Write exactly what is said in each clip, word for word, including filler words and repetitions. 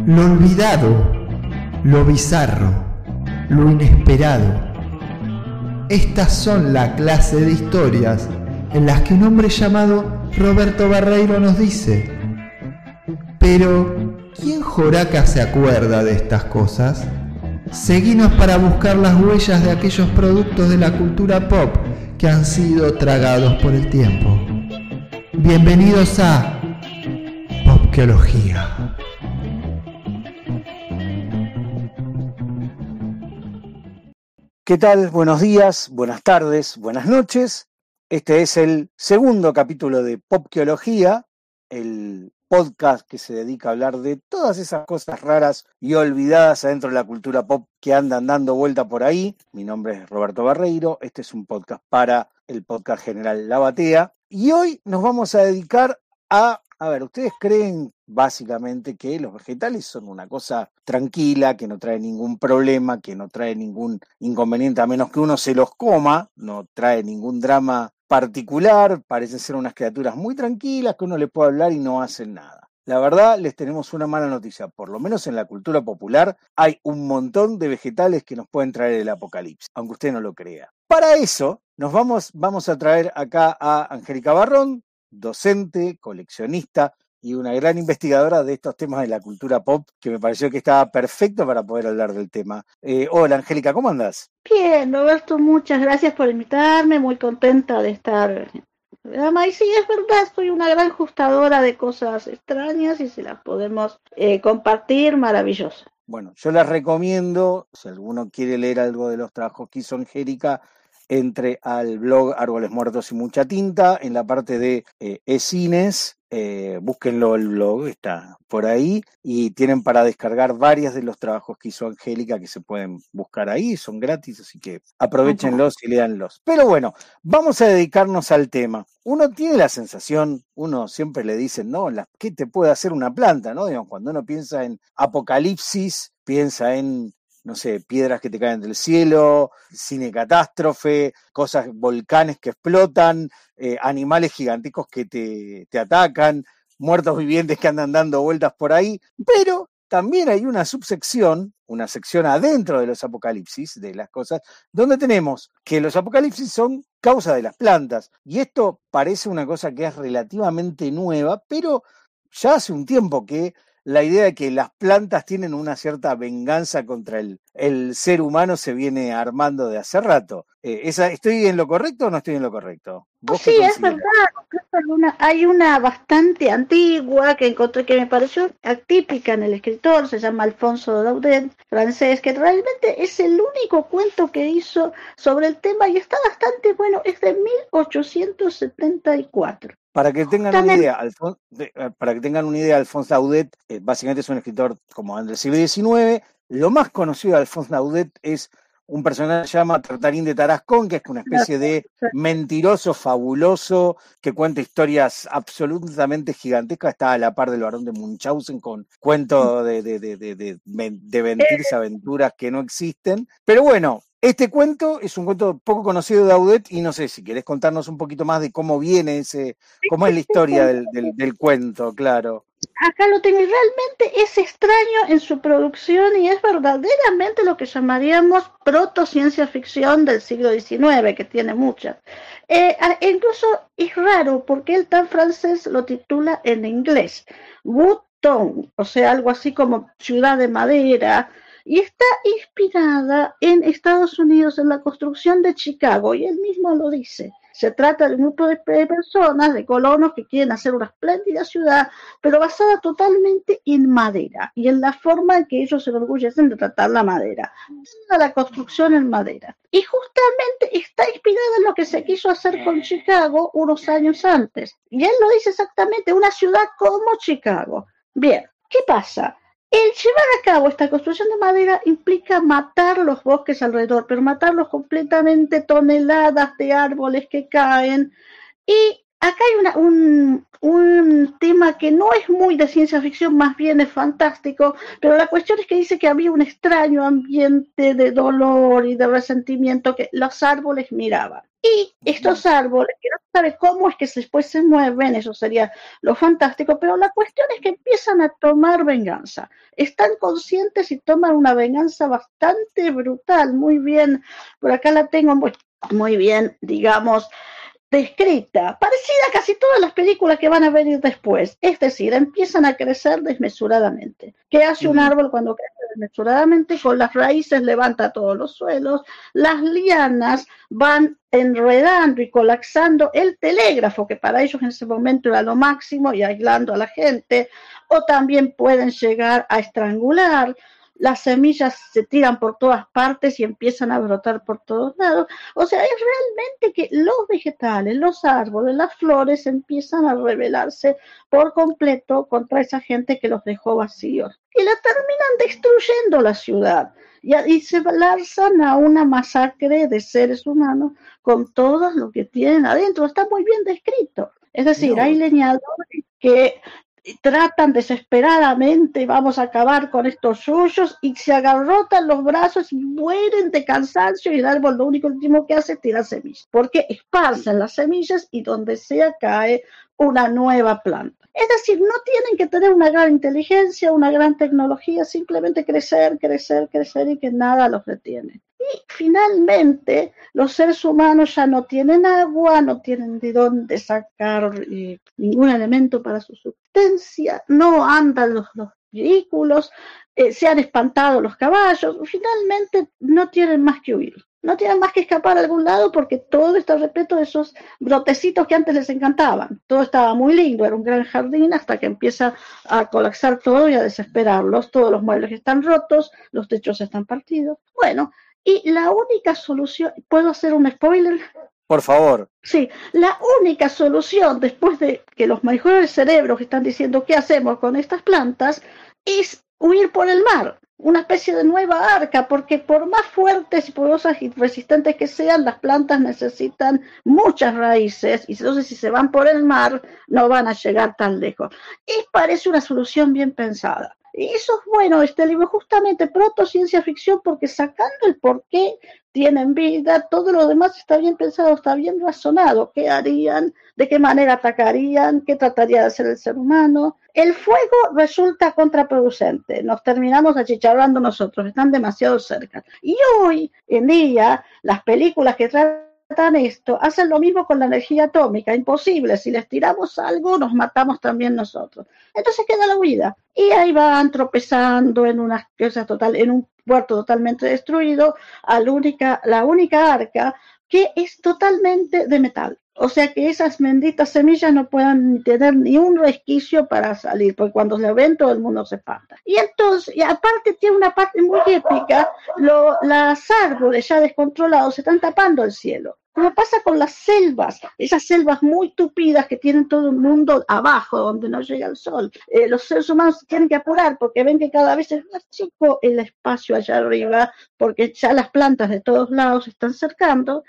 Lo olvidado, lo bizarro, lo inesperado. Estas son la clase de historias en las que un hombre llamado Roberto Barreiro nos dice: pero, ¿quién joraca se acuerda de estas cosas? Seguinos para buscar las huellas de aquellos productos de la cultura pop que han sido tragados por el tiempo. Bienvenidos a Popkeología. ¿Qué tal? Buenos días, buenas tardes, buenas noches. Este es el segundo capítulo de Popkeología, el podcast que se dedica a hablar de todas esas cosas raras y olvidadas adentro de la cultura pop que andan dando vuelta por ahí. Mi nombre es Roberto Barreiro, este es un podcast para el podcast general La Batea. Y hoy nos vamos a dedicar a... A ver, ¿ustedes creen básicamente que los vegetales son una cosa tranquila, que no trae ningún problema, que no trae ningún inconveniente a menos que uno se los coma, no trae ningún drama particular, parecen ser unas criaturas muy tranquilas que uno le puede hablar y no hacen nada? La verdad, les tenemos una mala noticia, por lo menos en la cultura popular hay un montón de vegetales que nos pueden traer el apocalipsis, aunque usted no lo crea. Para eso, nos vamos, vamos a traer acá a Angélica Barrón, docente, coleccionista y una gran investigadora de estos temas de la cultura pop, que me pareció que estaba perfecto para poder hablar del tema. Eh, hola Angélica, ¿cómo andás? Bien, Roberto, muchas gracias por invitarme, muy contenta de estar. Y sí, es verdad, soy una gran ajustadora de cosas extrañas y si las podemos eh, compartir, maravilloso. Bueno, yo les recomiendo, si alguno quiere leer algo de los trabajos que hizo Angélica, entre al blog Árboles Muertos y Mucha Tinta, en la parte de eh, e-cines, eh, búsquenlo el blog, está por ahí, y tienen para descargar varios de los trabajos que hizo Angélica que se pueden buscar ahí, son gratis, así que aprovechenlos y léanlos. Pero bueno, vamos a dedicarnos al tema. Uno tiene la sensación, uno siempre le dicen, ¿no? ¿Qué te puede hacer una planta? ¿No? Digamos, cuando uno piensa en apocalipsis, piensa en no sé, piedras que te caen del cielo, cine catástrofe, cosas, volcanes que explotan, eh, animales gigantescos que te, te atacan, muertos vivientes que andan dando vueltas por ahí, pero también hay una subsección, una sección adentro de los apocalipsis, de las cosas, donde tenemos que los apocalipsis son causa de las plantas, y esto parece una cosa que es relativamente nueva, pero ya hace un tiempo que la idea de que las plantas tienen una cierta venganza contra el, el ser humano se viene armando de hace rato. Eh, esa, ¿Estoy en lo correcto o no estoy en lo correcto? Sí, es verdad. Una, hay una bastante antigua que encontré que me pareció atípica en el escritor, se llama Alfonso Daudet, francés, que realmente es el único cuento que hizo sobre el tema y está bastante bueno, es de mil ochocientos setenta y cuatro. Para que tengan una idea, Alfon, para que tengan una idea, Alphonse Daudet eh, básicamente es un escritor como del siglo diecinueve. Lo más conocido de Alphonse Daudet es un personaje que se llama Tartarín de Tarascón, que es una especie de mentiroso fabuloso que cuenta historias absolutamente gigantescas. Está a la par del Barón de Munchausen con cuentos de, de, de, de, de, de mentirse aventuras que no existen. Pero bueno, este cuento es un cuento poco conocido de Daudet y no sé si querés contarnos un poquito más de cómo viene ese, cómo es la historia del, del, del cuento, claro. Acá lo tengo y realmente es extraño en su producción y es verdaderamente lo que llamaríamos proto-ciencia ficción del siglo diecinueve, que tiene muchas. Eh, incluso es raro porque él tan francés lo titula en inglés, Wood Town, o sea, algo así como ciudad de madera, y está inspirada en Estados Unidos, en la construcción de Chicago, y él mismo lo dice. Se trata de un grupo de personas, de colonos que quieren hacer una espléndida ciudad, pero basada totalmente en madera y en la forma en que ellos se enorgullecen de tratar la madera. La construcción en madera. Y justamente está inspirada en lo que se quiso hacer con Chicago unos años antes. Y él lo dice exactamente, una ciudad como Chicago. Bien, ¿qué pasa? El llevar a cabo esta construcción de madera implica matar los bosques alrededor, pero matarlos completamente, toneladas de árboles que caen. Y acá hay una, un, un tema que no es muy de ciencia ficción, más bien es fantástico, pero la cuestión es que dice que había un extraño ambiente de dolor y de resentimiento que los árboles miraban. Y estos árboles, que no sabe cómo es que después se mueven, eso sería lo fantástico, pero la cuestión es que empiezan a tomar venganza. Están conscientes y toman una venganza bastante brutal, muy bien, por acá la tengo muy, muy bien, digamos, descrita, parecida a casi todas las películas que van a venir después. Es decir, empiezan a crecer desmesuradamente. ¿Qué hace un árbol cuando crece desmesuradamente? Con las raíces levanta todos los suelos, las lianas van enredando y colapsando el telégrafo, que para ellos en ese momento era lo máximo, y aislando a la gente, o también pueden llegar a estrangular. Las semillas se tiran por todas partes y empiezan a brotar por todos lados. O sea, es realmente que los vegetales, los árboles, las flores empiezan a rebelarse por completo contra esa gente que los dejó vacíos. Y la terminan destruyendo la ciudad. Y, y se lanzan a una masacre de seres humanos con todo lo que tienen adentro. Está muy bien descrito. Es decir, no. Hay leñadores que tratan desesperadamente, vamos a acabar con estos suyos, y se agarrotan los brazos y mueren de cansancio, y el árbol lo único último que hace es tirar semillas, porque esparcen las semillas y donde sea cae una nueva planta. Es decir, no tienen que tener una gran inteligencia, una gran tecnología, simplemente crecer, crecer, crecer y que nada los detiene. Y finalmente los seres humanos ya no tienen agua, no tienen de dónde sacar eh, ningún elemento para su subsistencia, no andan los, los vehículos, eh, se han espantado los caballos, finalmente no tienen más que huir. No tienen más que escapar a algún lado porque todo está repleto de esos brotecitos que antes les encantaban. Todo estaba muy lindo, era un gran jardín hasta que empieza a colapsar todo y a desesperarlos. Todos los muebles están rotos, los techos están partidos. Bueno, y la única solución, ¿puedo hacer un spoiler? Por favor. Sí, la única solución después de que los mejores cerebros están diciendo qué hacemos con estas plantas es huir por el mar. Una especie de nueva arca, porque por más fuertes y poderosas y resistentes que sean, las plantas necesitan muchas raíces, y entonces si se van por el mar, no van a llegar tan lejos. Y parece una solución bien pensada. Y eso es bueno, este libro, justamente proto ciencia ficción, porque sacando el por qué tienen vida, todo lo demás está bien pensado, está bien razonado. ¿Qué harían? ¿De qué manera atacarían? ¿Qué trataría de hacer el ser humano? El fuego resulta contraproducente, nos terminamos achicharrando nosotros, están demasiado cerca. Y hoy en día, las películas que tratan esto hacen lo mismo con la energía atómica, imposible, si les tiramos algo nos matamos también nosotros. Entonces queda la huida. Y ahí van tropezando en una cosa total, en un puerto totalmente destruido, a la única, la única arca que es totalmente de metal. O sea que esas benditas semillas no puedan tener ni un resquicio para salir, porque cuando se ven todo el mundo se espanta. Y entonces, y aparte tiene una parte muy épica, lo, las árboles ya descontrolados se están tapando el cielo. Como pasa con las selvas, esas selvas muy tupidas que tienen todo el mundo abajo, donde no llega el sol. Eh, los seres humanos se tienen que apurar porque ven que cada vez es más chico el espacio allá arriba, porque ya las plantas de todos lados se están cercando.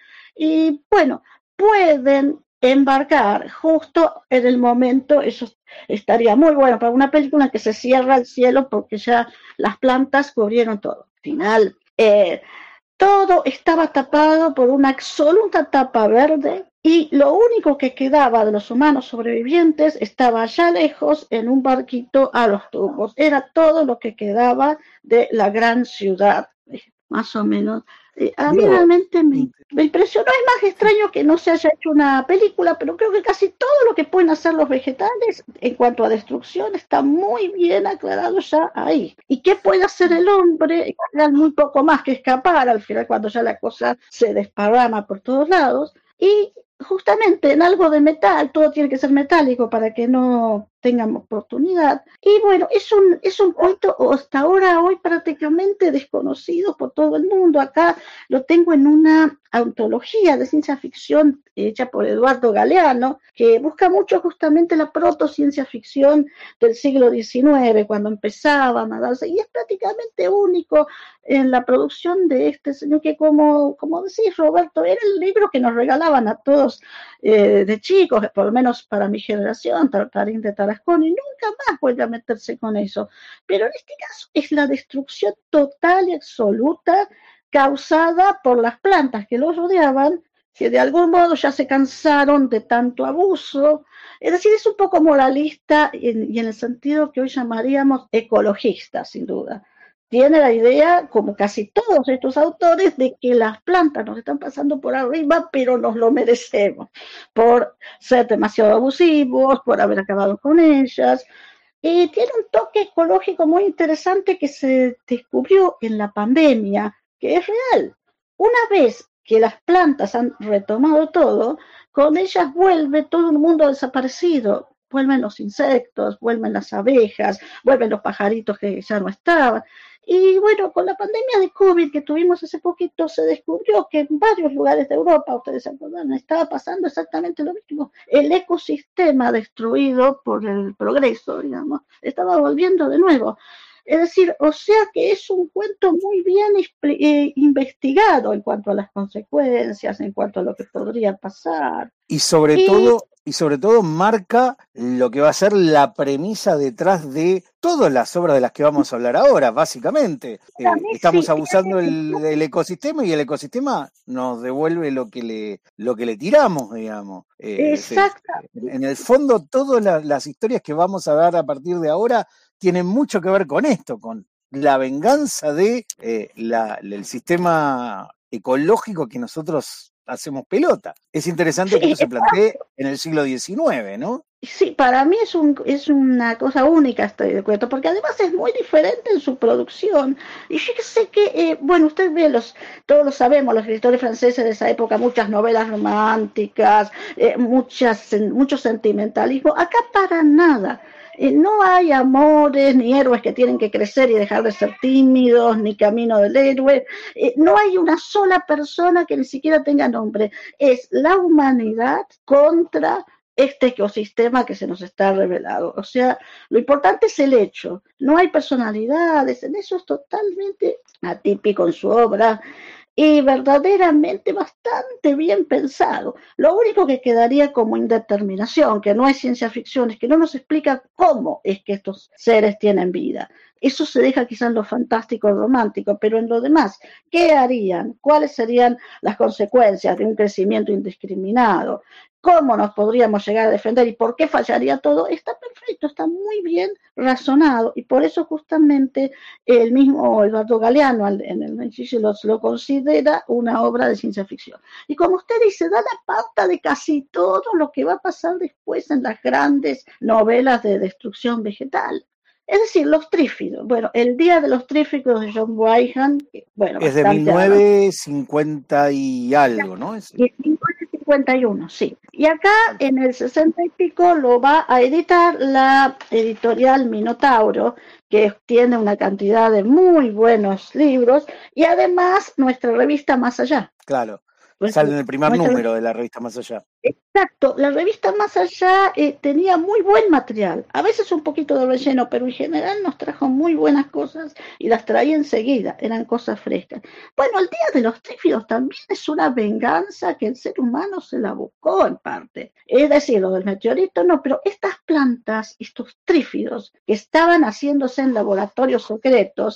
Y bueno, pueden embarcar justo en el momento, eso estaría muy bueno para una película que se cierra el cielo porque ya las plantas cubrieron todo. Al final, eh, todo estaba tapado por una absoluta tapa verde y lo único que quedaba de los humanos sobrevivientes estaba allá lejos en un barquito a los tumbos. Era todo lo que quedaba de la gran ciudad, más o menos. A mí realmente me, me impresionó. Es más extraño que no se haya hecho una película, pero creo que casi todo lo que pueden hacer los vegetales en cuanto a destrucción está muy bien aclarado ya ahí. ¿Y qué puede hacer el hombre? Muy poco más que escapar al final cuando ya la cosa se desparrama por todos lados. Y justamente en algo de metal, todo tiene que ser metálico para que no tengan oportunidad. Y bueno, es un, es un cuento hasta ahora hoy prácticamente desconocido por todo el mundo. Acá lo tengo en una antología de ciencia ficción hecha por Eduardo Galeano, que busca mucho justamente la proto-ciencia ficción del siglo diecinueve, cuando empezaban a darse, y es prácticamente único en la producción de este señor que, como, como decís, Roberto, era el libro que nos regalaban a todos eh, de chicos, por lo menos para mi generación, Tartarín de Tarascón, y nunca más vuelve a meterse con eso. Pero en este caso es la destrucción total y absoluta causada por las plantas que los rodeaban, que de algún modo ya se cansaron de tanto abuso. Es decir, es un poco moralista y en, y en el sentido que hoy llamaríamos ecologista, sin duda. Tiene la idea, como casi todos estos autores, de que las plantas nos están pasando por arriba, pero nos lo merecemos, por ser demasiado abusivos, por haber acabado con ellas. Y tiene un toque ecológico muy interesante que se descubrió en la pandemia, que es real. Una vez que las plantas han retomado todo, con ellas vuelve todo el mundo desaparecido. Vuelven los insectos, vuelven las abejas, vuelven los pajaritos que ya no estaban. Y bueno, con la pandemia de COVID que tuvimos hace poquito, se descubrió que en varios lugares de Europa, ustedes se acuerdan, estaba pasando exactamente lo mismo. El ecosistema destruido por el progreso, digamos, estaba volviendo de nuevo. Es decir, o sea que es un cuento muy bien eh, investigado en cuanto a las consecuencias, en cuanto a lo que podría pasar. Y sobre y... todo, y sobre todo marca lo que va a ser la premisa detrás de todas las obras de las que vamos a hablar ahora, básicamente. Eh, estamos abusando del, del ecosistema y el ecosistema nos devuelve lo que le, lo que le tiramos, digamos. Eh, Exacto. En el fondo, todas las, las historias que vamos a ver a partir de ahora tienen mucho que ver con esto, con la venganza de eh, la, el sistema ecológico que nosotros hacemos pelota. Es interesante sí, que esto se plantee en el siglo diecinueve, ¿no? Sí, para mí es, un, es una cosa única este cuento, porque además es muy diferente en su producción. Y yo sé que, eh, bueno, usted ve, los, todos lo sabemos, los escritores franceses de esa época, muchas novelas románticas, eh, muchas, mucho sentimentalismo. Acá para nada. Eh, no hay amores, ni héroes que tienen que crecer y dejar de ser tímidos, ni camino del héroe. Eh, no hay una sola persona que ni siquiera tenga nombre. Es la humanidad contra este ecosistema que se nos está revelado. O sea, lo importante es el hecho. No hay personalidades, en eso es totalmente atípico en su obra. Y verdaderamente bastante bien pensado. Lo único que quedaría como indeterminación, que no es ciencia ficción, es que no nos explica cómo es que estos seres tienen vida. Eso se deja quizás en lo fantástico romántico, pero en lo demás, ¿qué harían? ¿Cuáles serían las consecuencias de un crecimiento indiscriminado? ¿Cómo nos podríamos llegar a defender y por qué fallaría todo? Está perfecto, está muy bien razonado y por eso justamente el mismo Eduardo Galeano en el Menchille lo, lo considera una obra de ciencia ficción. Y como usted dice, da la pauta de casi todo lo que va a pasar después en las grandes novelas de destrucción vegetal. Es decir, los trífidos. Bueno, El Día de los Trífidos de John Wyhan, bueno, es de mil novecientos cincuenta y algo, ¿no? Es... mil novecientos cincuenta y uno, sí. Y acá en el sesenta y pico lo va a editar la editorial Minotauro, que tiene una cantidad de muy buenos libros, y además nuestra revista Más Allá. Claro. Sale en el primer Nuestra... número de la revista Más Allá. Exacto, la revista Más Allá eh, tenía muy buen material, a veces un poquito de relleno, pero en general nos trajo muy buenas cosas y las traía enseguida, eran cosas frescas. Bueno, El Día de los Trífidos también es una venganza que el ser humano se la buscó en parte. Es decir, lo del meteorito no, pero estas plantas, estos trífidos que estaban haciéndose en laboratorios secretos,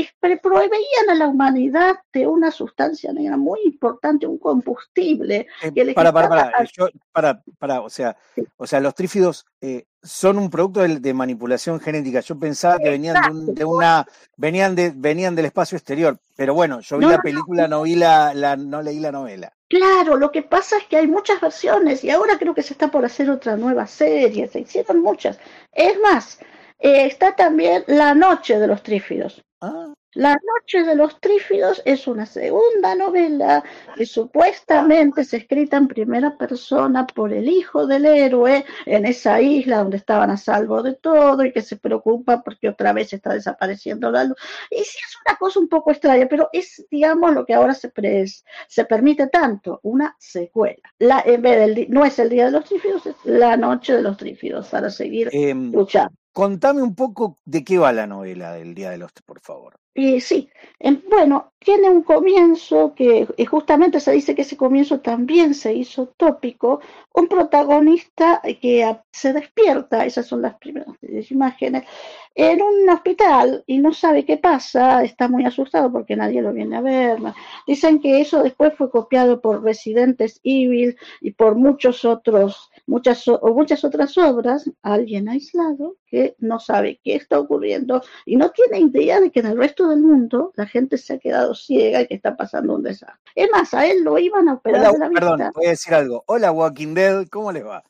proveían a la humanidad de una sustancia negra muy importante, un combustible. Eh, que para, para, para, a... yo, para, para, o sea, sí. o sea, los trífidos eh, son un producto de, de manipulación genética. Yo pensaba que venían de, un, de una, venían de, venían del espacio exterior, pero bueno, yo vi no, la película, no, no vi la, la, no leí la novela. Claro, lo que pasa es que hay muchas versiones y ahora creo que se está por hacer otra nueva serie, se hicieron muchas. Es más, eh, está también La Noche de los Trífidos. Ah. La Noche de los Trífidos es una segunda novela que supuestamente es escrita en primera persona por el hijo del héroe en esa isla donde estaban a salvo de todo y que se preocupa porque otra vez está desapareciendo la luz. Y sí es una cosa un poco extraña, pero es, digamos, lo que ahora se, pre se permite tanto, una secuela. La, en vez del, no es El Día de los Trífidos, es La Noche de los Trífidos para seguir eh, luchando. Contame un poco de qué va la novela del Día de los, por favor. Y sí, eh, bueno, tiene un comienzo que eh, justamente se dice que ese comienzo también se hizo tópico, un protagonista que a, se despierta, esas son las primeras imágenes, en un hospital y no sabe qué pasa, está muy asustado porque nadie lo viene a ver. Dicen que eso después fue copiado por Resident Evil y por muchos otros, muchas o muchas otras obras, alguien aislado que no sabe qué está ocurriendo y no tiene idea de que en el resto del mundo la gente se ha quedado ciega y que está pasando un desastre. Es más, a él lo iban a operar Hola, de la vista. Perdón, voy a decir algo. Hola, Walking Dead, ¿cómo les va?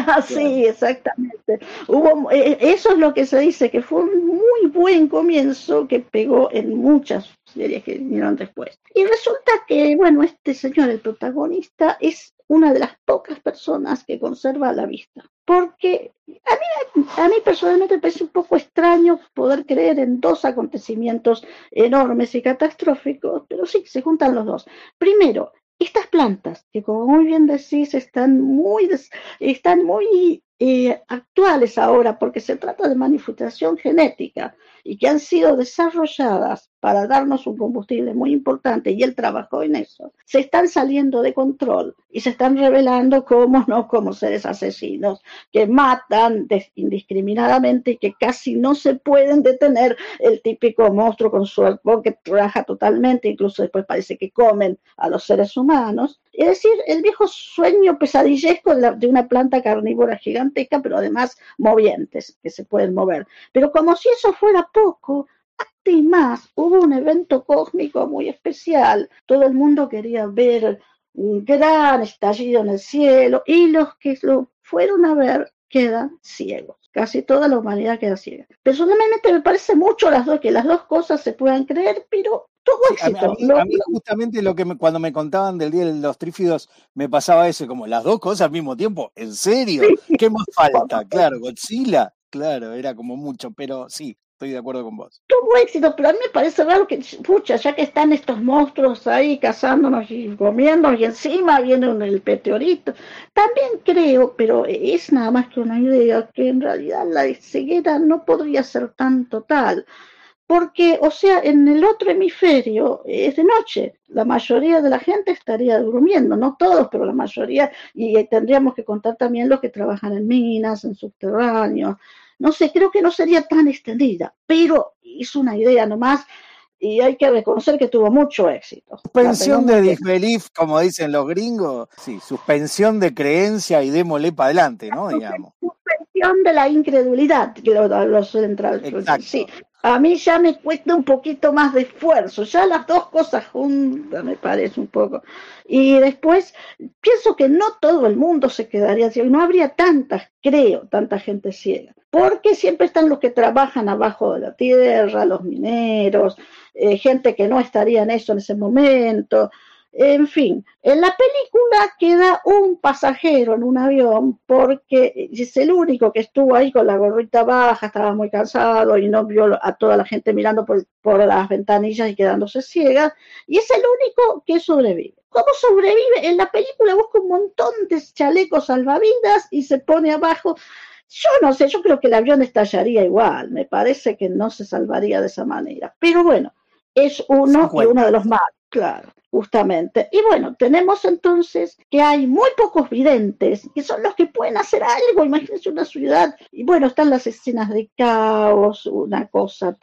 Sí, exactamente. Hubo, eh, eso es lo que se dice, que fue un muy buen comienzo que pegó en muchas series que vinieron después. Y resulta que, bueno, este señor, el protagonista, es una de las pocas personas que conserva la vista. Porque a mí, a mí personalmente me parece un poco extraño poder creer en dos acontecimientos enormes y catastróficos, pero sí, se juntan los dos. Primero, estas plantas, que como muy bien decís, están muy, des, están muy eh, actuales ahora porque se trata de manipulación genética y que han sido desarrolladas para darnos un combustible muy importante y él trabajó en eso, se están saliendo de control y se están revelando como no como seres asesinos que matan indiscriminadamente y que casi no se pueden detener, el típico monstruo con su arpón que trabaja totalmente, incluso después parece que comen a los seres humanos. Es decir, el viejo sueño pesadillesco de, la, de una planta carnívora gigantesca, pero además movientes, que se pueden mover. Pero como si eso fuera poco, y más, hubo un evento cósmico muy especial, todo el mundo quería ver un gran estallido en el cielo y los que lo fueron a ver quedan ciegos, casi toda la humanidad queda ciega. Personalmente me parece mucho las dos, que las dos cosas se puedan creer, pero tuvo sí, éxito. A mí, a, mí, a mí justamente lo que me, cuando me contaban del Día de los Trífidos me pasaba eso, como las dos cosas al mismo tiempo, ¿en serio? Sí. ¿Qué más falta? Claro, Godzilla, claro, era como mucho, pero sí. Estoy de acuerdo con vos. Tuvo éxito, pero a mí me parece raro que, pucha, ya que están estos monstruos ahí cazándonos y comiéndonos y encima viene el meteorito. También creo, pero es nada más que una idea, que en realidad la ceguera no podría ser tan total. Porque, o sea, en el otro hemisferio es de noche, la mayoría de la gente estaría durmiendo, no todos, pero la mayoría, y tendríamos que contar también los que trabajan en minas, en subterráneos. No sé, creo que no sería tan extendida, pero es una idea nomás y hay que reconocer que tuvo mucho éxito. Suspensión de disbelief, como dicen los gringos, sí, suspensión de creencia y démosle para adelante, ¿no? Digamos. Suspensión de la incredulidad, que lo, lo suelen traducir. Sí. A mí ya me cuesta un poquito más de esfuerzo, ya las dos cosas juntas me parece un poco. Y después pienso que no todo el mundo se quedaría ciego, no habría tantas, creo, tanta gente ciega, porque siempre están los que trabajan abajo de la tierra, los mineros, eh, gente que no estaría en eso en ese momento. En fin, en la película queda un pasajero en un avión porque es el único que estuvo ahí con la gorrita baja, estaba muy cansado y no vio a toda la gente mirando por, por las ventanillas y quedándose ciega, y es el único que sobrevive. ¿Cómo sobrevive? En la película busca un montón de chalecos salvavidas y se pone abajo. Yo no sé, yo creo que el avión estallaría igual, me parece que no se salvaría de esa manera, pero bueno, es uno y uno de los malos, claro. Justamente. Y bueno, tenemos entonces que hay muy pocos videntes, que son los que pueden hacer algo. Imagínense una ciudad, y bueno, están las escenas de caos, una cosa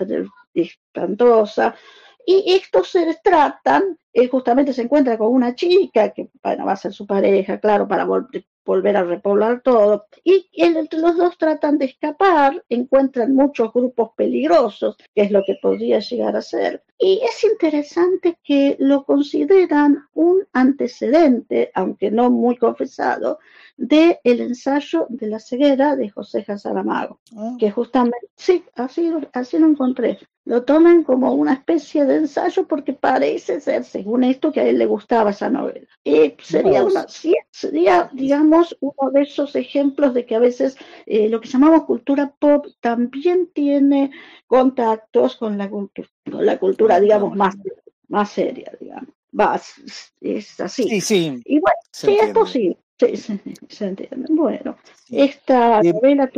espantosa, y estos seres tratan, él justamente se encuentra con una chica, que bueno, va a ser su pareja, claro, para vol volver a repoblar todo, y entre los dos tratan de escapar, encuentran muchos grupos peligrosos, que es lo que podría llegar a ser, y es interesante que lo consideran un antecedente, aunque no muy confesado, del ensayo de la ceguera de José Saramago, oh. que justamente, sí, así, así lo encontré, lo toman como una especie de ensayo porque parece ser, según esto, que a él le gustaba esa novela. Eh, sería, una, sí, sería, digamos, uno de esos ejemplos de que a veces eh, lo que llamamos cultura pop también tiene contactos con la cultura, con la cultura, digamos, más, más seria, digamos. Va, es, es así. Sí, sí. Y bueno, sí, entiende. Es posible. Sí, se, se entiende. Bueno, sí. Esta eh, novela tuvo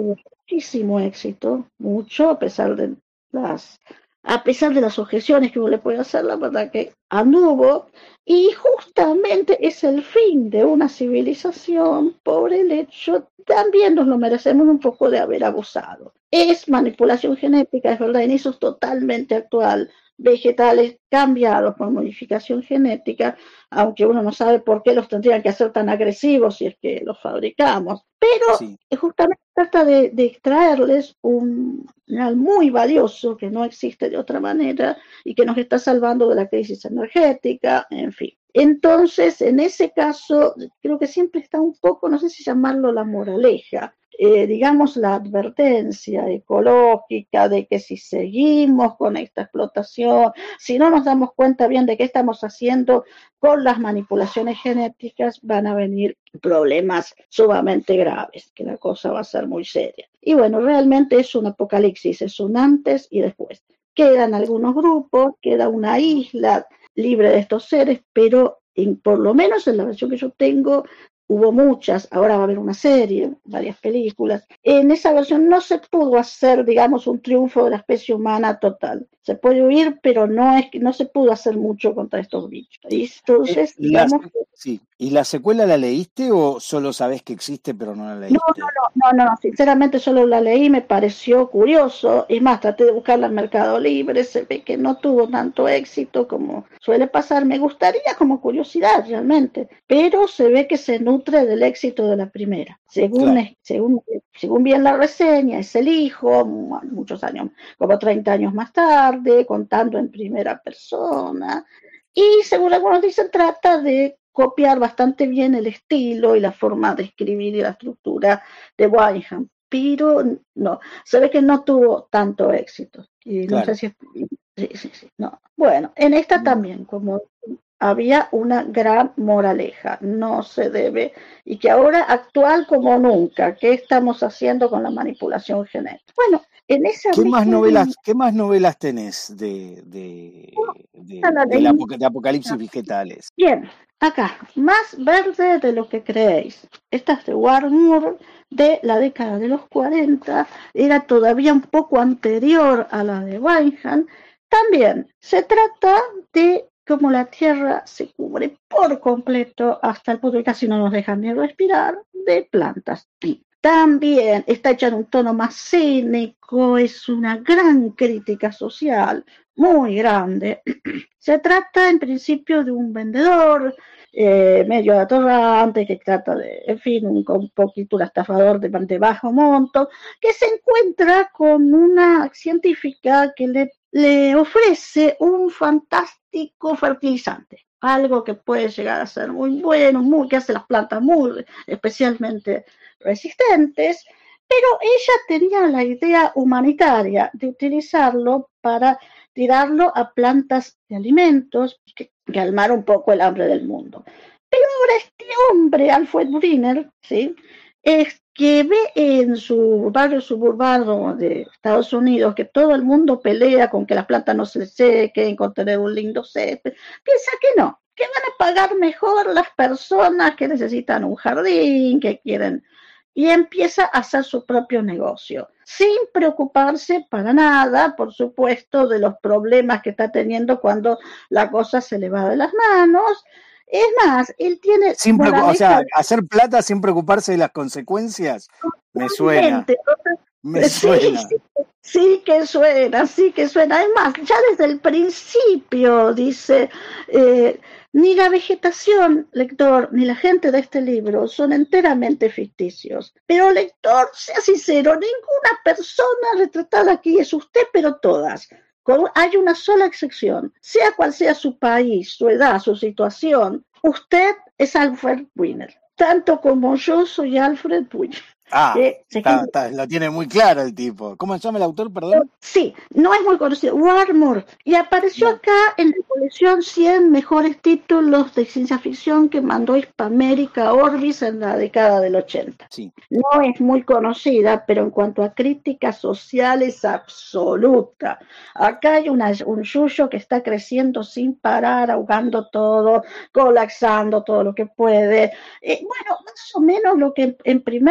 muchísimo éxito, mucho, a pesar de las, a pesar de las objeciones que uno le puede hacer, la verdad que anduvo, y justamente es el fin de una civilización por el hecho, también nos lo merecemos un poco de haber abusado. Es manipulación genética, es verdad, en eso es totalmente actual, vegetales cambiados por modificación genética, aunque uno no sabe por qué los tendrían que hacer tan agresivos si es que los fabricamos, pero Sí. justamente trata de, de extraerles un mineral muy valioso que no existe de otra manera y que nos está salvando de la crisis energética, en fin. Entonces, en ese caso, creo que siempre está un poco, no sé si llamarlo la moraleja, eh, digamos la advertencia ecológica de que si seguimos con esta explotación, si no nos damos cuenta bien de qué estamos haciendo con las manipulaciones genéticas, van a venir problemas sumamente graves, que la cosa va a ser muy seria. Y bueno, realmente es un apocalipsis, es un antes y después. Quedan algunos grupos, queda una isla libre de estos seres, pero en, por lo menos en la versión que yo tengo, hubo muchas, ahora va a haber una serie, varias películas. En esa versión no se pudo hacer, digamos, un triunfo de la especie humana total. Se puede huir, pero no es que no se pudo hacer mucho contra estos bichos. Y entonces, Eh, la, digamos, sí. ¿Y la secuela la leíste o solo sabés que existe pero no la leíste? No, no, no, no, sinceramente solo la leí, me pareció curioso, y más, traté de buscarla en Mercado Libre, se ve que no tuvo tanto éxito como suele pasar, me gustaría como curiosidad realmente, pero se ve que se nutre del éxito de la primera, según, Claro. según, según bien la reseña, es el hijo, muchos años, como treinta años más tarde, contando en primera persona, y según algunos dicen, trata de copiar bastante bien el estilo y la forma de escribir y la estructura de Wyndham, pero no, se ve que no tuvo tanto éxito. Y no Claro. sé si es... Sí, sí, sí, no. Bueno, en esta también, como había una gran moraleja, no se debe, y que ahora actual como nunca, ¿qué estamos haciendo con la manipulación genética? Bueno, en esa ¿Qué más misma novelas, línea, qué más novelas tenés de, de, de, la del, leí. apoca- de apocalipsis vegetales? Bien, acá, más verde de lo que creéis. Esta es de Warmoor, de la década de los cuarenta, era todavía un poco anterior a la de Wyndham. También se trata de cómo la Tierra se cubre por completo hasta el punto de que casi no nos dejan ni respirar de plantas. Y también está hecha en un tono más cínico, es una gran crítica social, muy grande. Se trata en principio de un vendedor eh, medio atorrante que trata de, en fin, un, un poquito un estafador de, de bajo monto, que se encuentra con una científica que le, le ofrece un fantástico fertilizante, algo que puede llegar a ser muy bueno, muy, que hace las plantas muy especialmente resistentes, pero ella tenía la idea humanitaria de utilizarlo para tirarlo a plantas de alimentos que calmar un poco el hambre del mundo. Pero ahora este hombre, Alfred Briner, ¿sí? es que ve en su barrio suburbano de Estados Unidos que todo el mundo pelea con que las plantas no se sequen, con tener un lindo césped, piensa que no, que van a pagar mejor las personas que necesitan un jardín, que quieren, y empieza a hacer su propio negocio, sin preocuparse para nada, por supuesto, de los problemas que está teniendo cuando la cosa se le va de las manos. Es más, él tiene Sin o sea, moraleja. hacer plata sin preocuparse de las consecuencias. Me suena. Totalmente. Me Sí, suena. sí, sí que suena, sí que suena. Además, ya desde el principio dice, eh, ni la vegetación, lector, ni la gente de este libro son enteramente ficticios. Pero, lector, sea sincero, ninguna persona retratada aquí es usted, pero todas. Hay una sola excepción. Sea cual sea su país, su edad, su situación, usted es Alfred Briner. Tanto como yo soy Alfred Briner. Ah, Eh, está, está, lo tiene muy claro el tipo. ¿Cómo se llama el autor, perdón? Sí, no es muy conocido, Warmoor, y apareció no. acá en la colección cien mejores títulos de ciencia ficción que mandó Hispamérica Orbis en la década del ochenta. Sí. No es muy conocida, pero en cuanto a crítica social es absoluta. Acá hay una, un yuyo que está creciendo sin parar, ahogando todo, colapsando todo lo que puede. Eh, bueno, más o menos lo que en primer lugar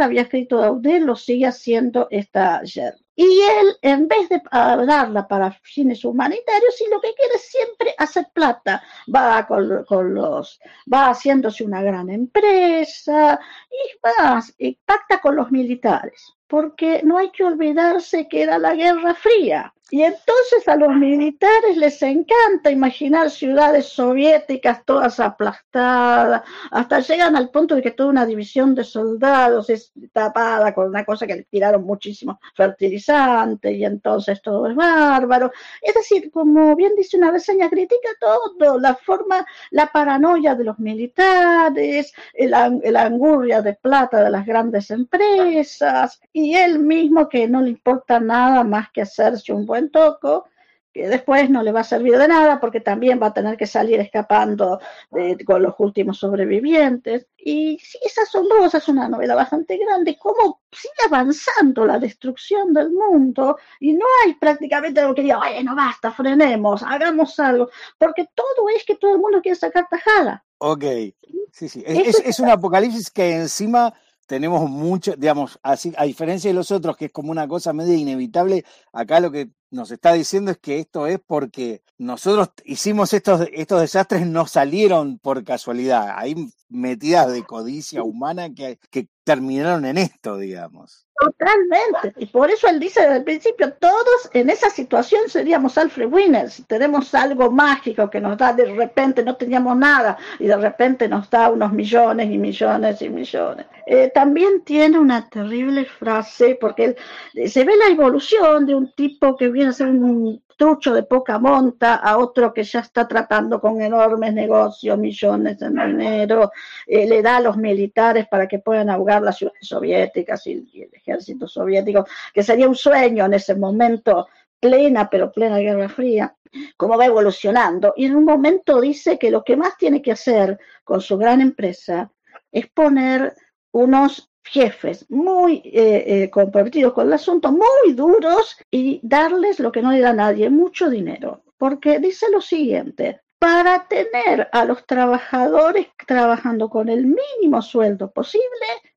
había escrito Daudet, lo sigue haciendo esta Yerba. Y él, en vez de darla para fines humanitarios, sí lo que quiere es siempre hacer plata. Va con, con los, va haciéndose una gran empresa y va, y pacta con los militares. Porque no hay que olvidarse que era la Guerra Fría. Y entonces a los militares les encanta imaginar ciudades soviéticas todas aplastadas, hasta llegan al punto de que toda una división de soldados es tapada con una cosa que le tiraron muchísimo fertilizante y entonces todo es bárbaro. Es decir, como bien dice una reseña, critica todo, la forma, la paranoia de los militares, la el angurria de plata de las grandes empresas, y él mismo que no le importa nada más que hacerse un buen toco, que después no le va a servir de nada porque también va a tener que salir escapando de, con los últimos sobrevivientes. Y sí, es asombrosa, es una novela bastante grande, cómo sigue avanzando la destrucción del mundo y no hay prácticamente algo que diga, bueno, basta, frenemos, hagamos algo, porque todo es que todo el mundo quiere sacar tajada. Ok, sí, sí, es, es, es un apocalipsis que encima tenemos mucho, digamos, así, a diferencia de los otros, que es como una cosa medio inevitable, acá lo que nos está diciendo es que esto es porque nosotros hicimos estos, estos desastres, no salieron por casualidad, hay metidas de codicia humana que, que terminaron en esto, digamos. Totalmente, y por eso él dice desde el principio, todos en esa situación seríamos Alfred Winner, si tenemos algo mágico que nos da de repente, no teníamos nada, y de repente nos da unos millones y millones y millones. Eh, también tiene una terrible frase, porque él, eh, se ve la evolución de un tipo que viene a ser un trucho de poca monta a otro que ya está tratando con enormes negocios, millones de dinero, eh, le da a los militares para que puedan ahogar las ciudades soviéticas y, y el ejército soviético, que sería un sueño en ese momento, plena, pero plena Guerra Fría, cómo va evolucionando. Y en un momento dice que lo que más tiene que hacer con su gran empresa es poner unos jefes muy eh, eh, comprometidos con el asunto, muy duros, y darles lo que no le da a nadie, mucho dinero. Porque dice lo siguiente, para tener a los trabajadores trabajando con el mínimo sueldo posible,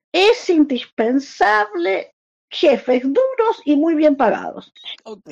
es indispensable jefes duros y muy bien pagados. Ok,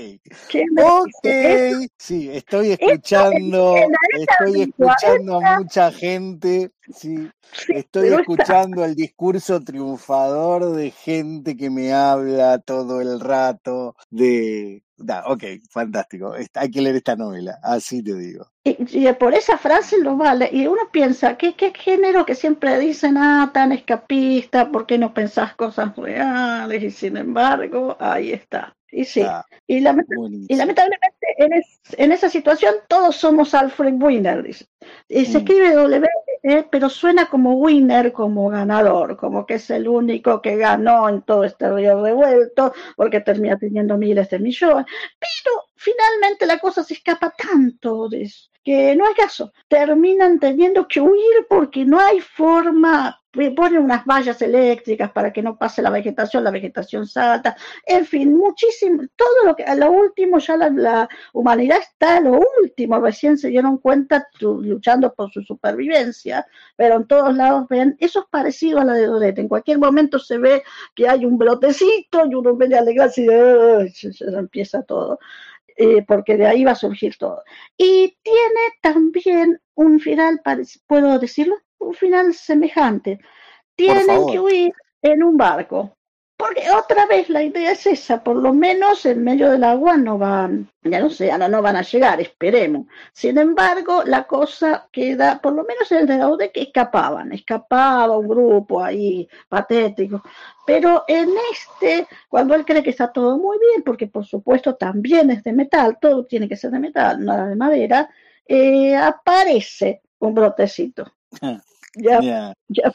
ok, sí, estoy escuchando, estoy escuchando a mucha gente, sí, estoy escuchando el discurso triunfador de gente que me habla todo el rato de... Da, ok, fantástico, hay que leer esta novela, así te digo. Y, y por esa frase lo vale, y uno piensa, ¿qué, qué género que siempre dicen, ah, tan escapista, ¿por qué no pensás cosas reales? Y sin embargo, ahí está. Y sí, ah, y, lament y lamentablemente en, es en esa situación todos somos Alfred Winner, dice. Y se mm. escribe W, eh, pero suena como winner, como ganador, como que es el único que ganó en todo este río revuelto, porque termina teniendo miles de millones. Pero finalmente la cosa se escapa tanto de eso, que no hay caso. Terminan teniendo que huir porque no hay forma. Ponen unas vallas eléctricas para que no pase la vegetación, la vegetación salta, en fin, muchísimo, todo lo que, a lo último ya la, la humanidad está a lo último, recién se dieron cuenta tu, luchando por su supervivencia, pero en todos lados ven, eso es parecido a la de Daudet, en cualquier momento se ve que hay un brotecito y uno ve de alegrarse y uh, se, se empieza todo. Eh, porque de ahí va a surgir todo. Y tiene también un final, ¿puedo decirlo? Un final semejante. Tienen que huir en un barco. Porque otra vez la idea es esa, por lo menos en medio del agua no van, ya no sé, no, no van a llegar, esperemos. Sin embargo, la cosa queda, por lo menos en el de Daudet, que escapaban, escapaba un grupo ahí patético. Pero en este, cuando él cree que está todo muy bien, porque por supuesto también es de metal, todo tiene que ser de metal, nada de madera, eh, aparece un brotecito. Ya, yeah. ya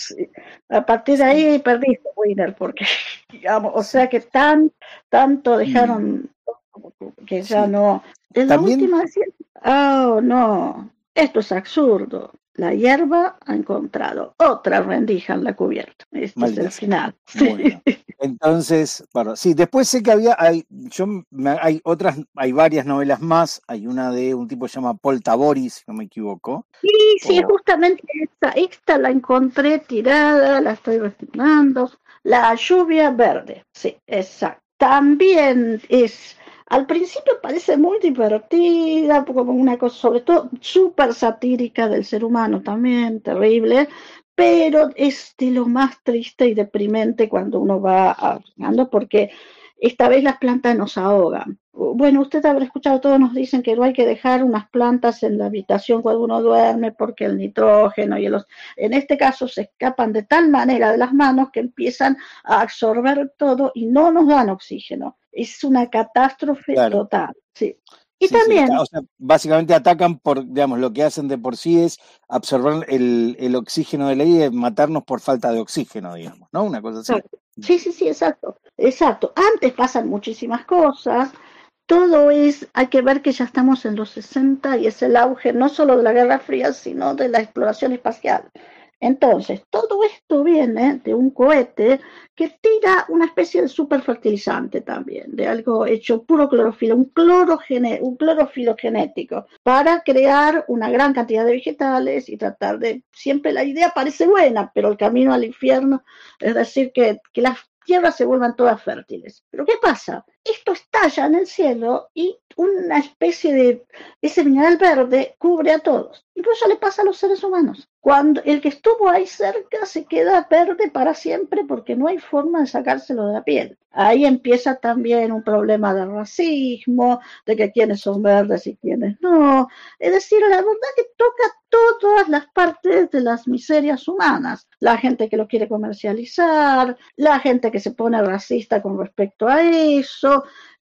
a partir de ahí sí. Perdiste, Winner, porque, digamos, o sea que tan, tanto dejaron mm. que ya sí. no. En la última decía, oh, no, esto es absurdo. La hierba ha encontrado otra rendija en la cubierta. Este Maldita. Es el final. Bueno. Entonces, bueno, sí, después sé que había, hay, yo, me- hay otras, hay varias novelas más, hay una de un tipo que se llama Paul Tabori, si no me equivoco. Sí, sí, o- justamente esta, esta la encontré tirada, la estoy retornando. La lluvia verde, sí, exacto. También es, al principio parece muy divertida, como una cosa, sobre todo súper satírica del ser humano también, terrible, pero es de lo más triste y deprimente cuando uno va avanzando, porque esta vez las plantas nos ahogan. Bueno, usted habrá escuchado, todos nos dicen que no hay que dejar unas plantas en la habitación cuando uno duerme porque el nitrógeno y los, en este caso se escapan de tal manera de las manos que empiezan a absorber todo y no nos dan oxígeno. Es una catástrofe claro, total, sí. Y sí, sí, está, también, o sea, básicamente atacan por, digamos, lo que hacen de por sí es absorber el, el oxígeno de la vida y matarnos por falta de oxígeno, digamos, ¿no? Una cosa así. sí, sí, sí, exacto, exacto. Antes pasan muchísimas cosas. Todo es, hay que ver que ya estamos en los sesenta y es el auge no solo de la Guerra Fría, sino de la exploración espacial. Entonces, todo esto viene de un cohete que tira una especie de superfertilizante también, de algo hecho puro clorofilo, un, clorogene, un clorofilo genético, para crear una gran cantidad de vegetales y tratar de, siempre la idea parece buena, pero el camino al infierno, es decir, que, que las tierras se vuelvan todas fértiles. Pero ¿qué pasa? Esto estalla en el cielo y una especie de ese mineral verde cubre a todos. Incluso le pasa a los seres humanos. Cuando el que estuvo ahí cerca se queda verde para siempre porque no hay forma de sacárselo de la piel. Ahí empieza también un problema de racismo, de que quiénes son verdes y quiénes no. Es decir, la verdad que toca todas las partes de las miserias humanas. La gente que lo quiere comercializar, la gente que se pone racista con respecto a eso.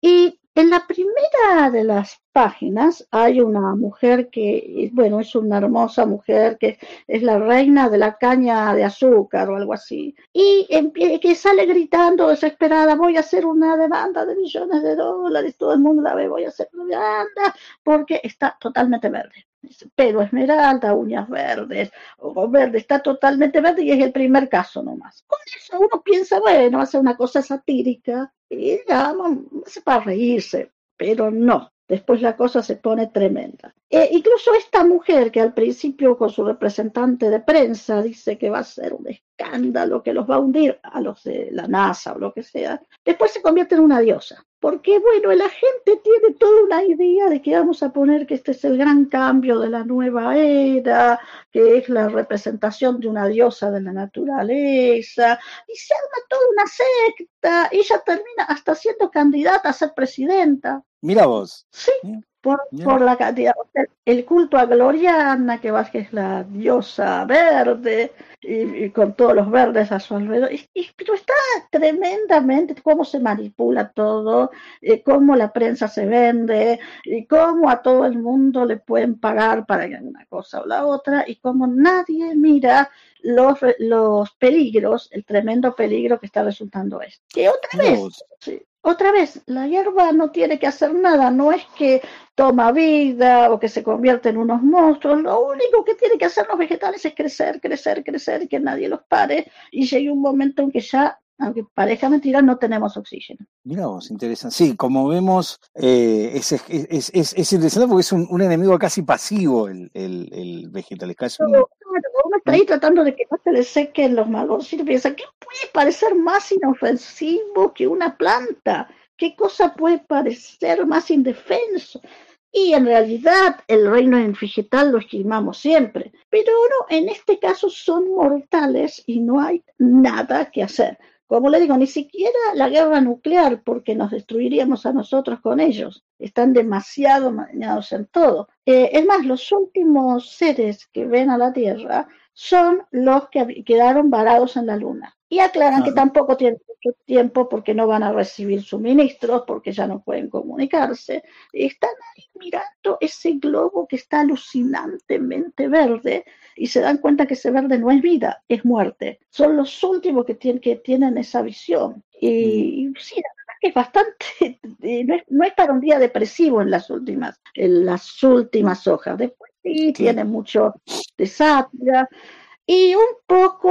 Y en la primera de las páginas hay una mujer que, bueno, es una hermosa mujer que es la reina de la caña de azúcar o algo así, y que sale gritando desesperada, voy a hacer una demanda de millones de dólares, todo el mundo la ve, voy a hacer una demanda, porque está totalmente verde. Pelo esmeralda, uñas verdes, ojos verdes, está totalmente verde y es el primer caso nomás. Con eso uno piensa, bueno, hace una cosa satírica y digamos, es para reírse, pero no. Después la cosa se pone tremenda. Eh, incluso esta mujer que al principio con su representante de prensa dice que va a ser un escándalo, que los va a hundir a los de la NASA o lo que sea, después se convierte en una diosa. Porque bueno, la gente tiene toda una idea de que vamos a poner que este es el gran cambio de la nueva era, que es la representación de una diosa de la naturaleza, y se arma toda una secta, y ella termina hasta siendo candidata a ser presidenta. Mira vos. Sí, por, por la cantidad, el culto a Gloriana, que, va, que es la diosa verde, y, y con todos los verdes a su alrededor, y, y, pero está tremendamente cómo se manipula todo, eh, cómo la prensa se vende, y cómo a todo el mundo le pueden pagar para una cosa o la otra, y cómo nadie mira los, los peligros, el tremendo peligro que está resultando esto. Que otra Mira vez, vos. sí, otra vez, la hierba no tiene que hacer nada, no es que toma vida o que se convierte en unos monstruos, lo único que tiene que hacer los vegetales es crecer, crecer, crecer y que nadie los pare y llegue un momento en que ya, aunque parezca mentira, no tenemos oxígeno. Mira vos, interesante. Sí, como vemos, eh, es, es, es, es, es interesante porque es un, un enemigo casi pasivo el, el, el vegetal, es casi un... Claro, uno está ahí tratando de que no se le sequen los malvocitos y piensa, ¿qué puede parecer más inofensivo que una planta? ¿Qué cosa puede parecer más indefenso? Y en realidad el reino vegetal lo estimamos siempre, pero no, en este caso son mortales y no hay nada que hacer. Como le digo, ni siquiera la guerra nuclear, porque nos destruiríamos a nosotros con ellos. Están demasiado mañados en todo. Eh, es más, los últimos seres que ven a la Tierra son los que quedaron varados en la Luna. Y aclaran Ah, que tampoco tienen mucho tiempo porque no van a recibir suministros, porque ya no pueden comunicarse. Están ahí mirando ese globo que está alucinantemente verde y se dan cuenta que ese verde no es vida, es muerte. Son los últimos que tienen, que tienen esa visión. Y, y sí, la verdad que es bastante, no es, no es para un día depresivo en las últimas, en las últimas hojas. Después sí, sí. tiene mucho de sátira y un poco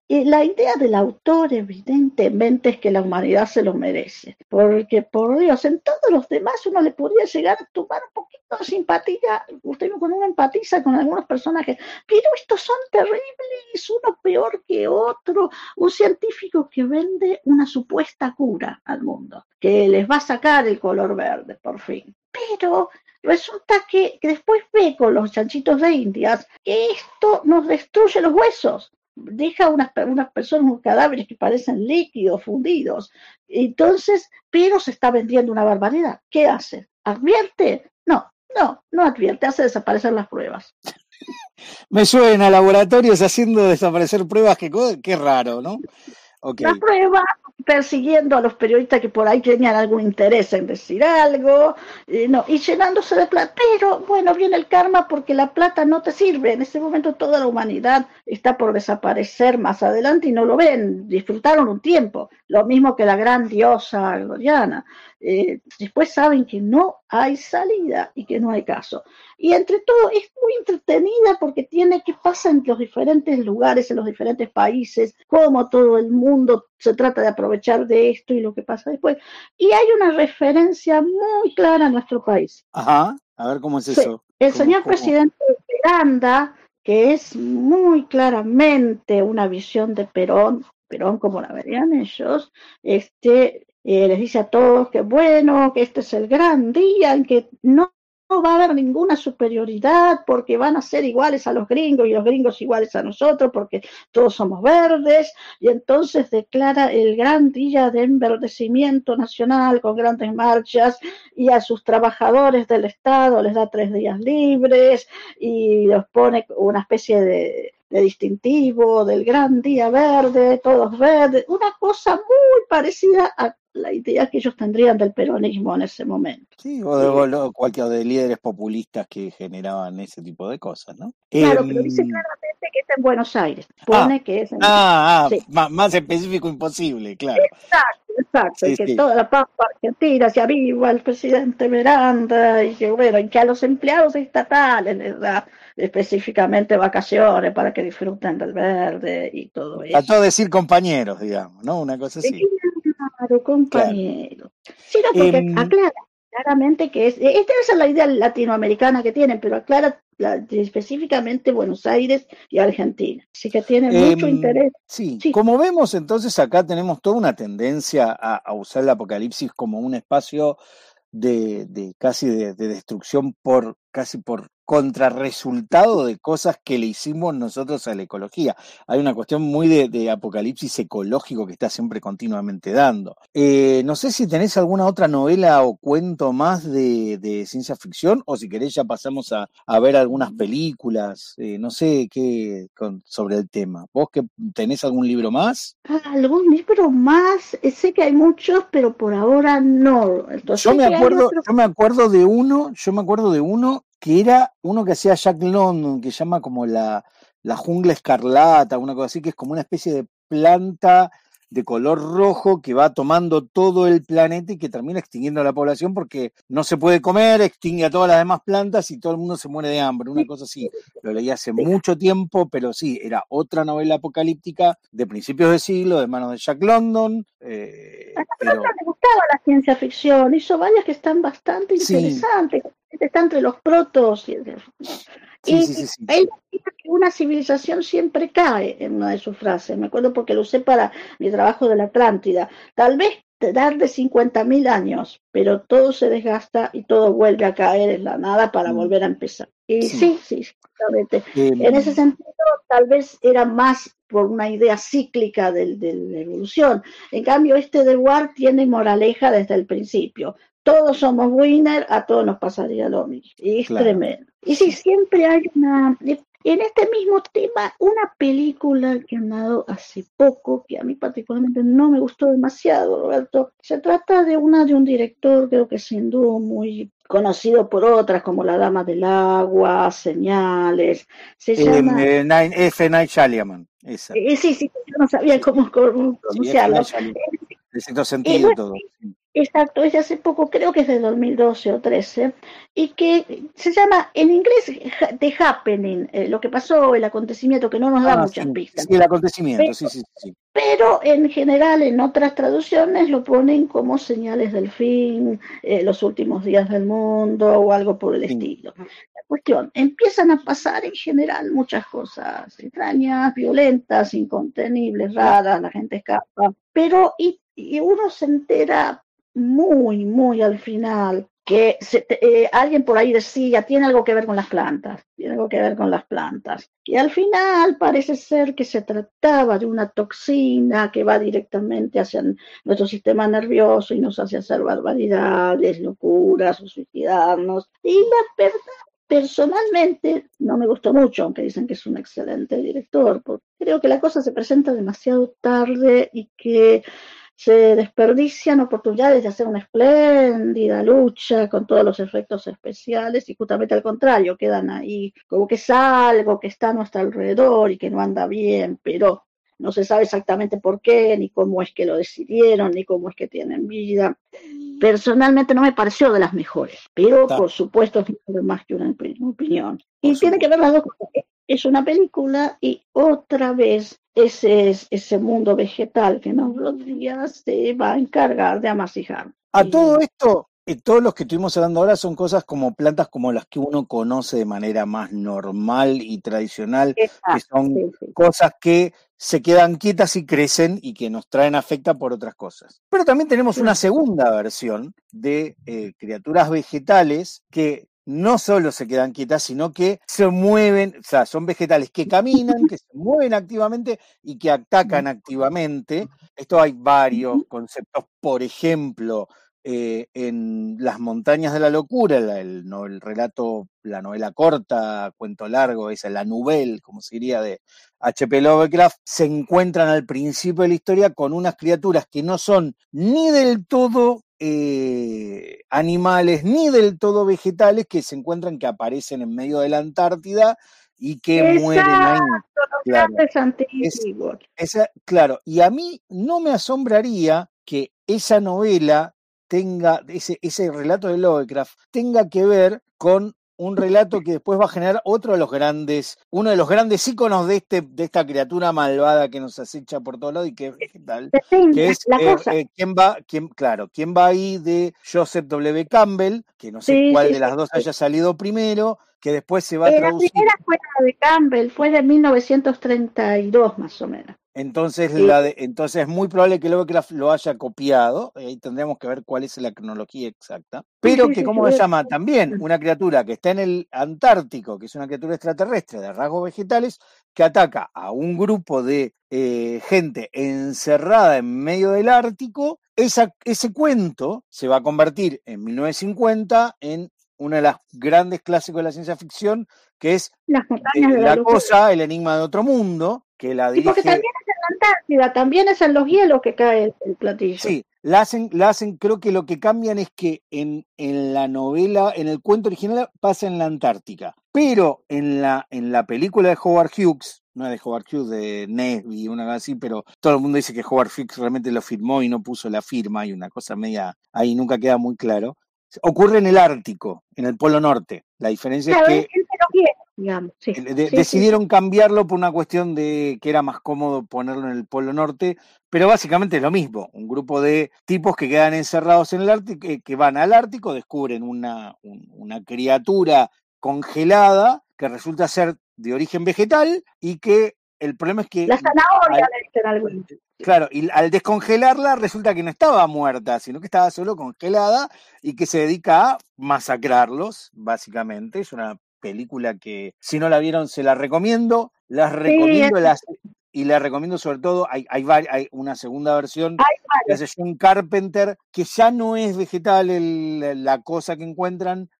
Y la idea del autor evidentemente es que la humanidad se lo merece, porque por Dios, en todos los demás uno le podría llegar a tomar un poquito de simpatía, usted cuando uno empatiza con algunos personajes, pero estos son terribles, uno peor que otro, un científico que vende una supuesta cura al mundo, que les va a sacar el color verde, por fin. Pero resulta que, que después ve con los chanchitos de Indias que esto nos destruye los huesos, deja unas, unas personas, unos cadáveres que parecen líquidos, fundidos. Entonces, pero se está vendiendo una barbaridad. ¿Qué hace? ¿Advierte? No, no, no advierte, hace desaparecer las pruebas. Me suena a laboratorios haciendo desaparecer pruebas, que qué raro, ¿no? Okay. Las pruebas, persiguiendo a los periodistas que por ahí tenían algún interés en decir algo, eh, no, y llenándose de plata. Pero bueno, viene el karma porque la plata no te sirve. En ese momento toda la humanidad está por desaparecer más adelante y no lo ven. Disfrutaron un tiempo, lo mismo que la gran diosa gloriana. Eh, después saben que no hay salida y que no hay caso. Y entre todo es muy entretenida porque tiene qué pasa en los diferentes lugares, en los diferentes países, cómo todo el mundo se trata de aprovechar de esto y lo que pasa después. Y hay una referencia muy clara a nuestro país. Ajá, a ver cómo es sí, eso. El ¿Cómo, señor cómo? presidente de Miranda, que es muy claramente una visión de Perón, Perón como la verían ellos, este... Eh, les dice a todos que bueno, que este es el gran día en que no, no va a haber ninguna superioridad porque van a ser iguales a los gringos y los gringos iguales a nosotros porque todos somos verdes, y entonces declara el gran día de enverdecimiento nacional con grandes marchas, y a sus trabajadores del Estado les da tres días libres y los pone una especie de de distintivo del gran día verde, todos verdes, una cosa muy parecida a la idea que ellos tendrían del peronismo en ese momento. Sí, o de, o de cualquier de líderes populistas que generaban ese tipo de cosas, ¿no? Claro, eh, pero dice claramente que es en Buenos Aires, pone ah, que es en... Ah, ah sí. más, más específico imposible, claro. Exacto, exacto, sí, y que sí. toda la pampa argentina se aviva el presidente Miranda, y que bueno, y que a los empleados estatales les da específicamente vacaciones para que disfruten del verde y todo eso. Trató de decir compañeros, digamos, ¿no? Una cosa así. Claro, compañero. Claro. Sí, no, porque eh, aclara claramente que es, esta es la idea latinoamericana que tienen, pero aclara la, específicamente Buenos Aires y Argentina. Así que tiene eh, mucho interés. Sí. sí, como vemos entonces acá tenemos toda una tendencia a, a usar el apocalipsis como un espacio de, de casi de, de destrucción por casi por contrarresultado de cosas que le hicimos nosotros a la ecología. Hay una cuestión muy de, de apocalipsis ecológico que está siempre continuamente dando. Eh, no sé si tenés alguna otra novela o cuento más de, de ciencia ficción, o si querés ya pasamos a, a ver algunas películas, eh, no sé qué con, sobre el tema. ¿Vos que tenés algún libro más? ¿Algún libro más? Sé que hay muchos, pero por ahora no. Entonces, yo me acuerdo, otro... yo me acuerdo de uno, yo me acuerdo de uno que era uno que hacía Jack London, que se llama como la, la jungla escarlata, una cosa así, que es como una especie de planta de color rojo que va tomando todo el planeta y que termina extinguiendo a la población porque no se puede comer, extingue a todas las demás plantas y todo el mundo se muere de hambre, una cosa así. Lo leí hace mucho tiempo, pero sí, era otra novela apocalíptica de principios de siglo, de manos de Jack London. Eh, a la pero... me gustaba la ciencia ficción, hizo varias que están bastante interesantes, sí. Está entre los protos. Y, sí, sí, sí, sí. Él dice que una civilización siempre cae en una de sus frases, me acuerdo porque lo usé para mi trabajo de la Atlántida. Tal vez te dar de cincuenta mil años, pero todo se desgasta y todo vuelve a caer en la nada para mm. volver a empezar. Y sí, sí, sí exactamente. Eh, en ese sentido, tal vez era más por una idea cíclica de, de la evolución. En cambio, este de Ward tiene moraleja desde el principio. Todos somos winner, a todos nos pasaría lo mismo. Y es claro. tremendo. Y sí, siempre hay una... En este mismo tema, una película que han dado hace poco, que a mí particularmente no me gustó demasiado, Roberto. Se trata de una de un director, creo que sin duda muy conocido por otras, como La Dama del Agua, Señales. Se eh, llama... Eh, Nine, F. Night Shyamalan. Esa. Eh, sí, sí, yo no sabía cómo, cómo pronunciarlo. Sí, el sexto sentido, eh, todo. Exacto, es de hace poco, creo que es de dos mil doce o trece, y que se llama en inglés The Happening, eh, lo que pasó, el acontecimiento, que no nos da Ah, sí, muchas pistas. sí, el acontecimiento, Pero, sí, sí, sí. pero en general en otras traducciones lo ponen como señales del fin, eh, los últimos días del mundo o algo por el Sí, estilo. La cuestión, empiezan a pasar en general muchas cosas extrañas, violentas, incontenibles, raras, la gente escapa, pero y, y uno se entera muy, muy al final que se, eh, alguien por ahí decía, tiene algo que ver con las plantas, tiene algo que ver con las plantas. Y al final parece ser que se trataba de una toxina que va directamente hacia nuestro sistema nervioso y nos hace hacer barbaridades, locuras, o suicidarnos. Y la verdad, personalmente, no me gustó mucho, aunque dicen que es un excelente director, porque creo que la cosa se presenta demasiado tarde y que se desperdician oportunidades de hacer una espléndida lucha con todos los efectos especiales y justamente al contrario, quedan ahí como que es algo que está a nuestro alrededor y que no anda bien, pero no se sabe exactamente por qué, ni cómo es que lo decidieron, ni cómo es que tienen vida. Personalmente no me pareció de las mejores, pero está, por supuesto es más que una opinión. por Y tiene que supuesto. ver las dos cosas. Es una película y otra vez ese, ese mundo vegetal que nos rodea se va a encargar de amasijar. A todo Y esto, eh, todos los que estuvimos hablando ahora son cosas como plantas como las que uno conoce de manera más normal y tradicional, que esa, son sí, sí. cosas que se quedan quietas y crecen y que nos traen afecta por otras cosas. Pero también tenemos una Claro. segunda versión de eh, criaturas vegetales que no solo se quedan quietas, sino que se mueven, o sea, son vegetales que caminan, que se mueven activamente y que atacan activamente. Esto hay varios conceptos, por ejemplo, eh, en Las montañas de la locura, la, el, no, el relato, la novela corta, cuento largo, esa, la nouvelle, como se diría, de H P Lovecraft, se encuentran al principio de la historia con unas criaturas que no son ni del todo eh, animales, ni del todo vegetales, que se encuentran, que aparecen en medio de la Antártida y que mueren ahí. Exacto, los Claro. grandes Es, antiguos. esa, claro, y a mí no me asombraría que esa novela tenga, ese, ese relato de Lovecraft, tenga que ver con un relato que después va a generar otro de los grandes, uno de los grandes íconos de, este, de esta criatura malvada que nos acecha por todos lados y que es vegetal, que es La eh, cosa. eh, ¿quién va, quién, claro, quién va ahí de Joseph W. Campbell, que no sé Sí, cuál sí, de sí. las dos haya salido primero, que después se va a Eh, la traducir. primera fue la de Campbell, fue de mil novecientos treinta y dos más o menos. Entonces, Eh, la de, entonces es muy probable que Lovecraft lo haya copiado, ahí tendríamos que ver cuál es la cronología exacta, sí, pero sí, que sí, sí, como voy se a- llama también una criatura que está en el Antártico, que es una criatura extraterrestre de rasgos vegetales, que ataca a un grupo de eh, gente encerrada en medio del Ártico. Esa, ese cuento se va a convertir en mil novecientos cincuenta en una de las grandes clásicos de la ciencia ficción, que es Las montañas de de la La locura. Cosa, el enigma de otro mundo, que la Sí, porque dirige. también es en la Antártida, también es en los hielos que cae el, el platillo. Sí, la hacen, la hacen, creo que lo que cambian es que en, en la novela, en el cuento original pasa en la Antártica, pero en la, en la película de Howard Hughes, no es de Howard Hughes, de Nesby, una cosa así, pero todo el mundo dice que Howard Hughes realmente lo firmó y no puso la firma, y una cosa media, ahí nunca queda muy claro. Ocurre en el Ártico, en el Polo Norte. La diferencia es Claro, es que entre los hielos, digamos. Sí, de- sí, sí, decidieron sí. cambiarlo por una cuestión de que era más cómodo ponerlo en el Polo Norte, pero básicamente es lo mismo, un grupo de tipos que quedan encerrados en el Ártico, que, que van al Ártico, descubren una, un- una criatura congelada que resulta ser de origen vegetal y que el problema es que La zanahoria al, le dicen algunos. claro, y al descongelarla resulta que no estaba muerta, sino que estaba solo congelada y que se dedica a masacrarlos, básicamente. Es una película que, si no la vieron, se la recomiendo. Las Sí, es- recomiendo las, y la recomiendo sobre todo, hay, hay, vari- hay una segunda versión hay que varios. hace John Carpenter, que ya no es vegetal el- la cosa que encuentran,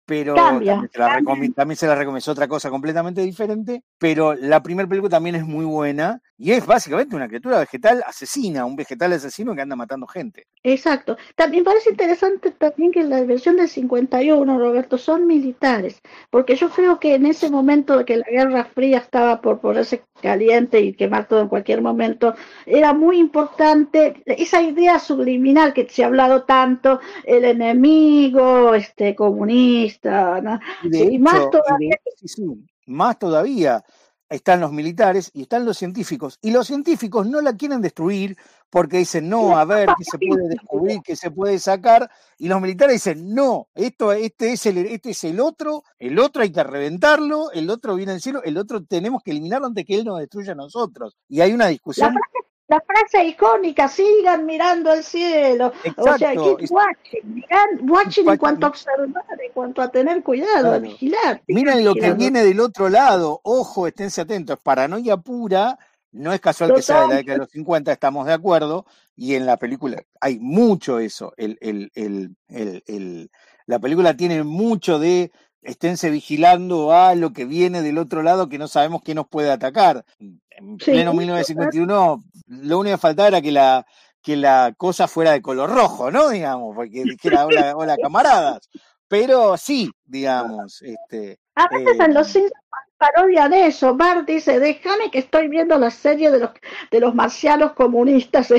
pero Cambia, también se la cambia. recomiendo, también se la recomiendo, es otra cosa completamente diferente, pero la primera película también es muy buena y es básicamente una criatura vegetal asesina, un vegetal asesino que anda matando gente. Exacto. También parece interesante también que la versión del cincuenta y uno, Roberto, son militares, porque yo creo que en ese momento de que la Guerra Fría estaba por ponerse caliente y quemar todo en cualquier momento, era muy importante esa idea subliminal que se ha hablado tanto, el enemigo este comunista, ¿no? Y de Sí, y más hecho, y todavía. de, sí, sí, más todavía, están los militares y están los científicos. Y los científicos no la quieren destruir porque dicen, no, a ver, qué se puede descubrir, qué se puede sacar. Y los militares dicen, no, esto, este, es el, este es el otro, el otro hay que reventarlo, el otro viene del cielo, el otro tenemos que eliminarlo antes que él nos destruya a nosotros. Y hay una discusión. La frase, la frase icónica, sigan mirando al cielo. Exacto. O sea, keep watching, miran, watching en cuanto a observar, en cuanto a tener cuidado, claro. A vigilar. Miren lo que viene del otro lado, ojo, esténse atentos, es paranoia pura, no es casual Total. Que sea de la década de los cincuenta, estamos de acuerdo, y en la película hay mucho eso, el, el, el, el, el, la película tiene mucho de esténse vigilando a lo que viene del otro lado que no sabemos qué nos puede atacar. En sí, pleno mil novecientos cincuenta y uno, lo único que faltaba era que la, que la cosa fuera de color rojo, ¿no? Digamos, porque dijera hola, hola camaradas. Pero sí, digamos. Este, a veces eh, en los cines parodian eso. Bart dice, déjame que estoy viendo la serie de los, de los marcianos comunistas.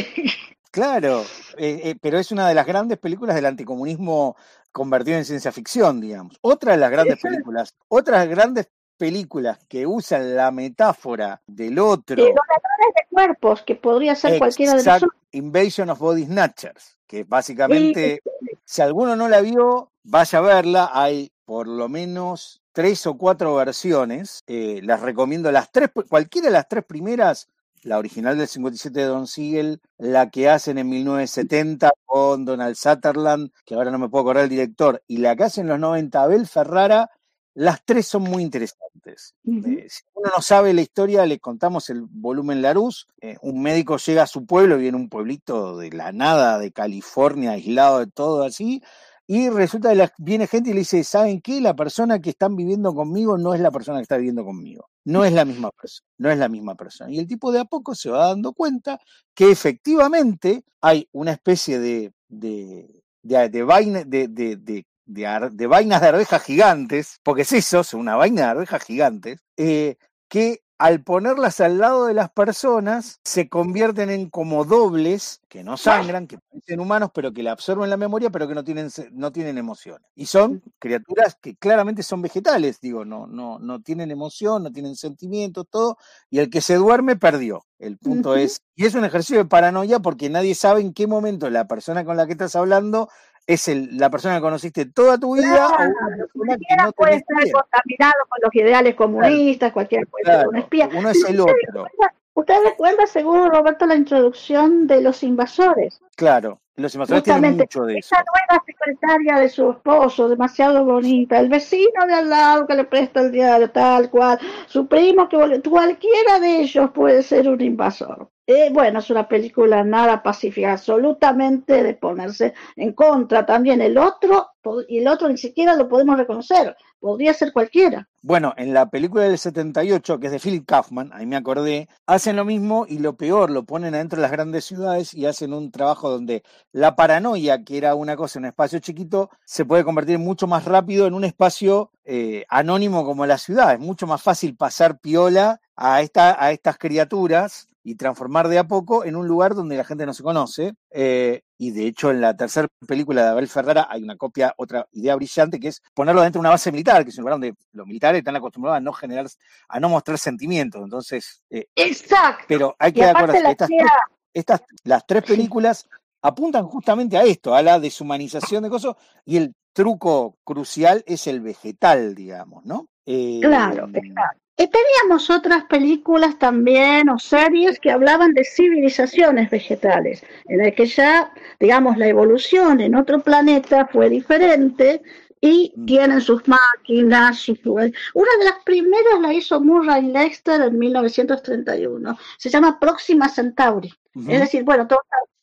Claro, eh, eh, pero es una de las grandes películas del anticomunismo convertido en ciencia ficción, digamos. Otra de las grandes Exacto. películas, otras grandes películas que usan la metáfora del otro. De donadores de cuerpos, que podría ser Exact, cualquiera de nosotros. Invasion of Body Snatchers, que básicamente, sí. si alguno no la vio, vaya a verla. Hay por lo menos tres o cuatro versiones. Eh, las recomiendo las tres, cualquiera de las tres primeras. La original del cincuenta y siete de Don Siegel, la que hacen en mil novecientos setenta con Donald Sutherland, que ahora no me puedo acordar el director, y la que hacen en los noventa, Abel Ferrara. Las tres son muy interesantes. Uh-huh. Eh, si uno no sabe la historia, le contamos el volumen Larousse. Eh, un médico llega a su pueblo, viene un pueblito de la nada, de California, aislado de todo así, y resulta que la, viene gente y le dice, ¿saben qué? La persona que están viviendo conmigo no es la persona que está viviendo conmigo. No es la misma persona, no es la misma persona. Y el tipo de a poco se va dando cuenta que efectivamente hay una especie de, de, de, de vaina, de, de, de De, ar, de vainas de arvejas gigantes, porque es eso, son una vaina de arvejas gigantes, eh, que al ponerlas al lado de las personas se convierten en como dobles que no sangran, que parecen humanos, pero que le absorben la memoria, pero que no tienen, no tienen emociones. Y son criaturas que claramente son vegetales, digo, no, no, no tienen emoción, no tienen sentimientos, todo, y el que se duerme perdió. El punto uh-huh. es, y es un ejercicio de paranoia porque nadie sabe en qué momento la persona con la que estás hablando es el, la persona que conociste toda tu vida claro, o una persona que no puede estar bien. Contaminado con los ideales comunistas, claro, cualquiera puede claro, ser un espía. Uno es el otro. Usted recuerda, seguro, Roberto, la introducción de Los Invasores. Claro, Los Invasores tienen mucho de eso. Esa nueva secretaria de su esposo, demasiado bonita, el vecino de al lado que le presta el diario, tal cual, su primo, que cualquiera de ellos puede ser un invasor. Eh, bueno, es una película nada pacífica, absolutamente de ponerse en contra. También el otro, y el otro ni siquiera lo podemos reconocer, podría ser cualquiera. Bueno, en la película del setenta y ocho, que es de Philip Kaufman, ahí me acordé, hacen lo mismo y lo peor, lo ponen adentro de las grandes ciudades y hacen un trabajo donde la paranoia, que era una cosa en un espacio chiquito, se puede convertir mucho más rápido en un espacio eh, anónimo como la ciudad. Es mucho más fácil pasar piola a, esta, a estas criaturas y transformar de a poco en un lugar donde la gente no se conoce. Eh, y de hecho en la tercera película de Abel Ferrara hay una copia, otra idea brillante, que es ponerlo dentro de una base militar, que es un lugar donde los militares están acostumbrados a no generar, a no mostrar sentimientos. Entonces, eh, exacto. Pero hay que acordarse que estas, tres, estas, las tres películas apuntan justamente a esto, a la deshumanización de cosas, y el truco crucial es el vegetal, digamos, ¿no? Eh, claro, exacto. Y teníamos otras películas también o series que hablaban de civilizaciones vegetales, en el que ya, digamos, la evolución en otro planeta fue diferente y tienen sus máquinas. Sus... Una de las primeras la hizo Murray Leinster en mil novecientos treinta y uno, se llama Próxima Centauri. Uh-huh. Es decir, bueno, todo,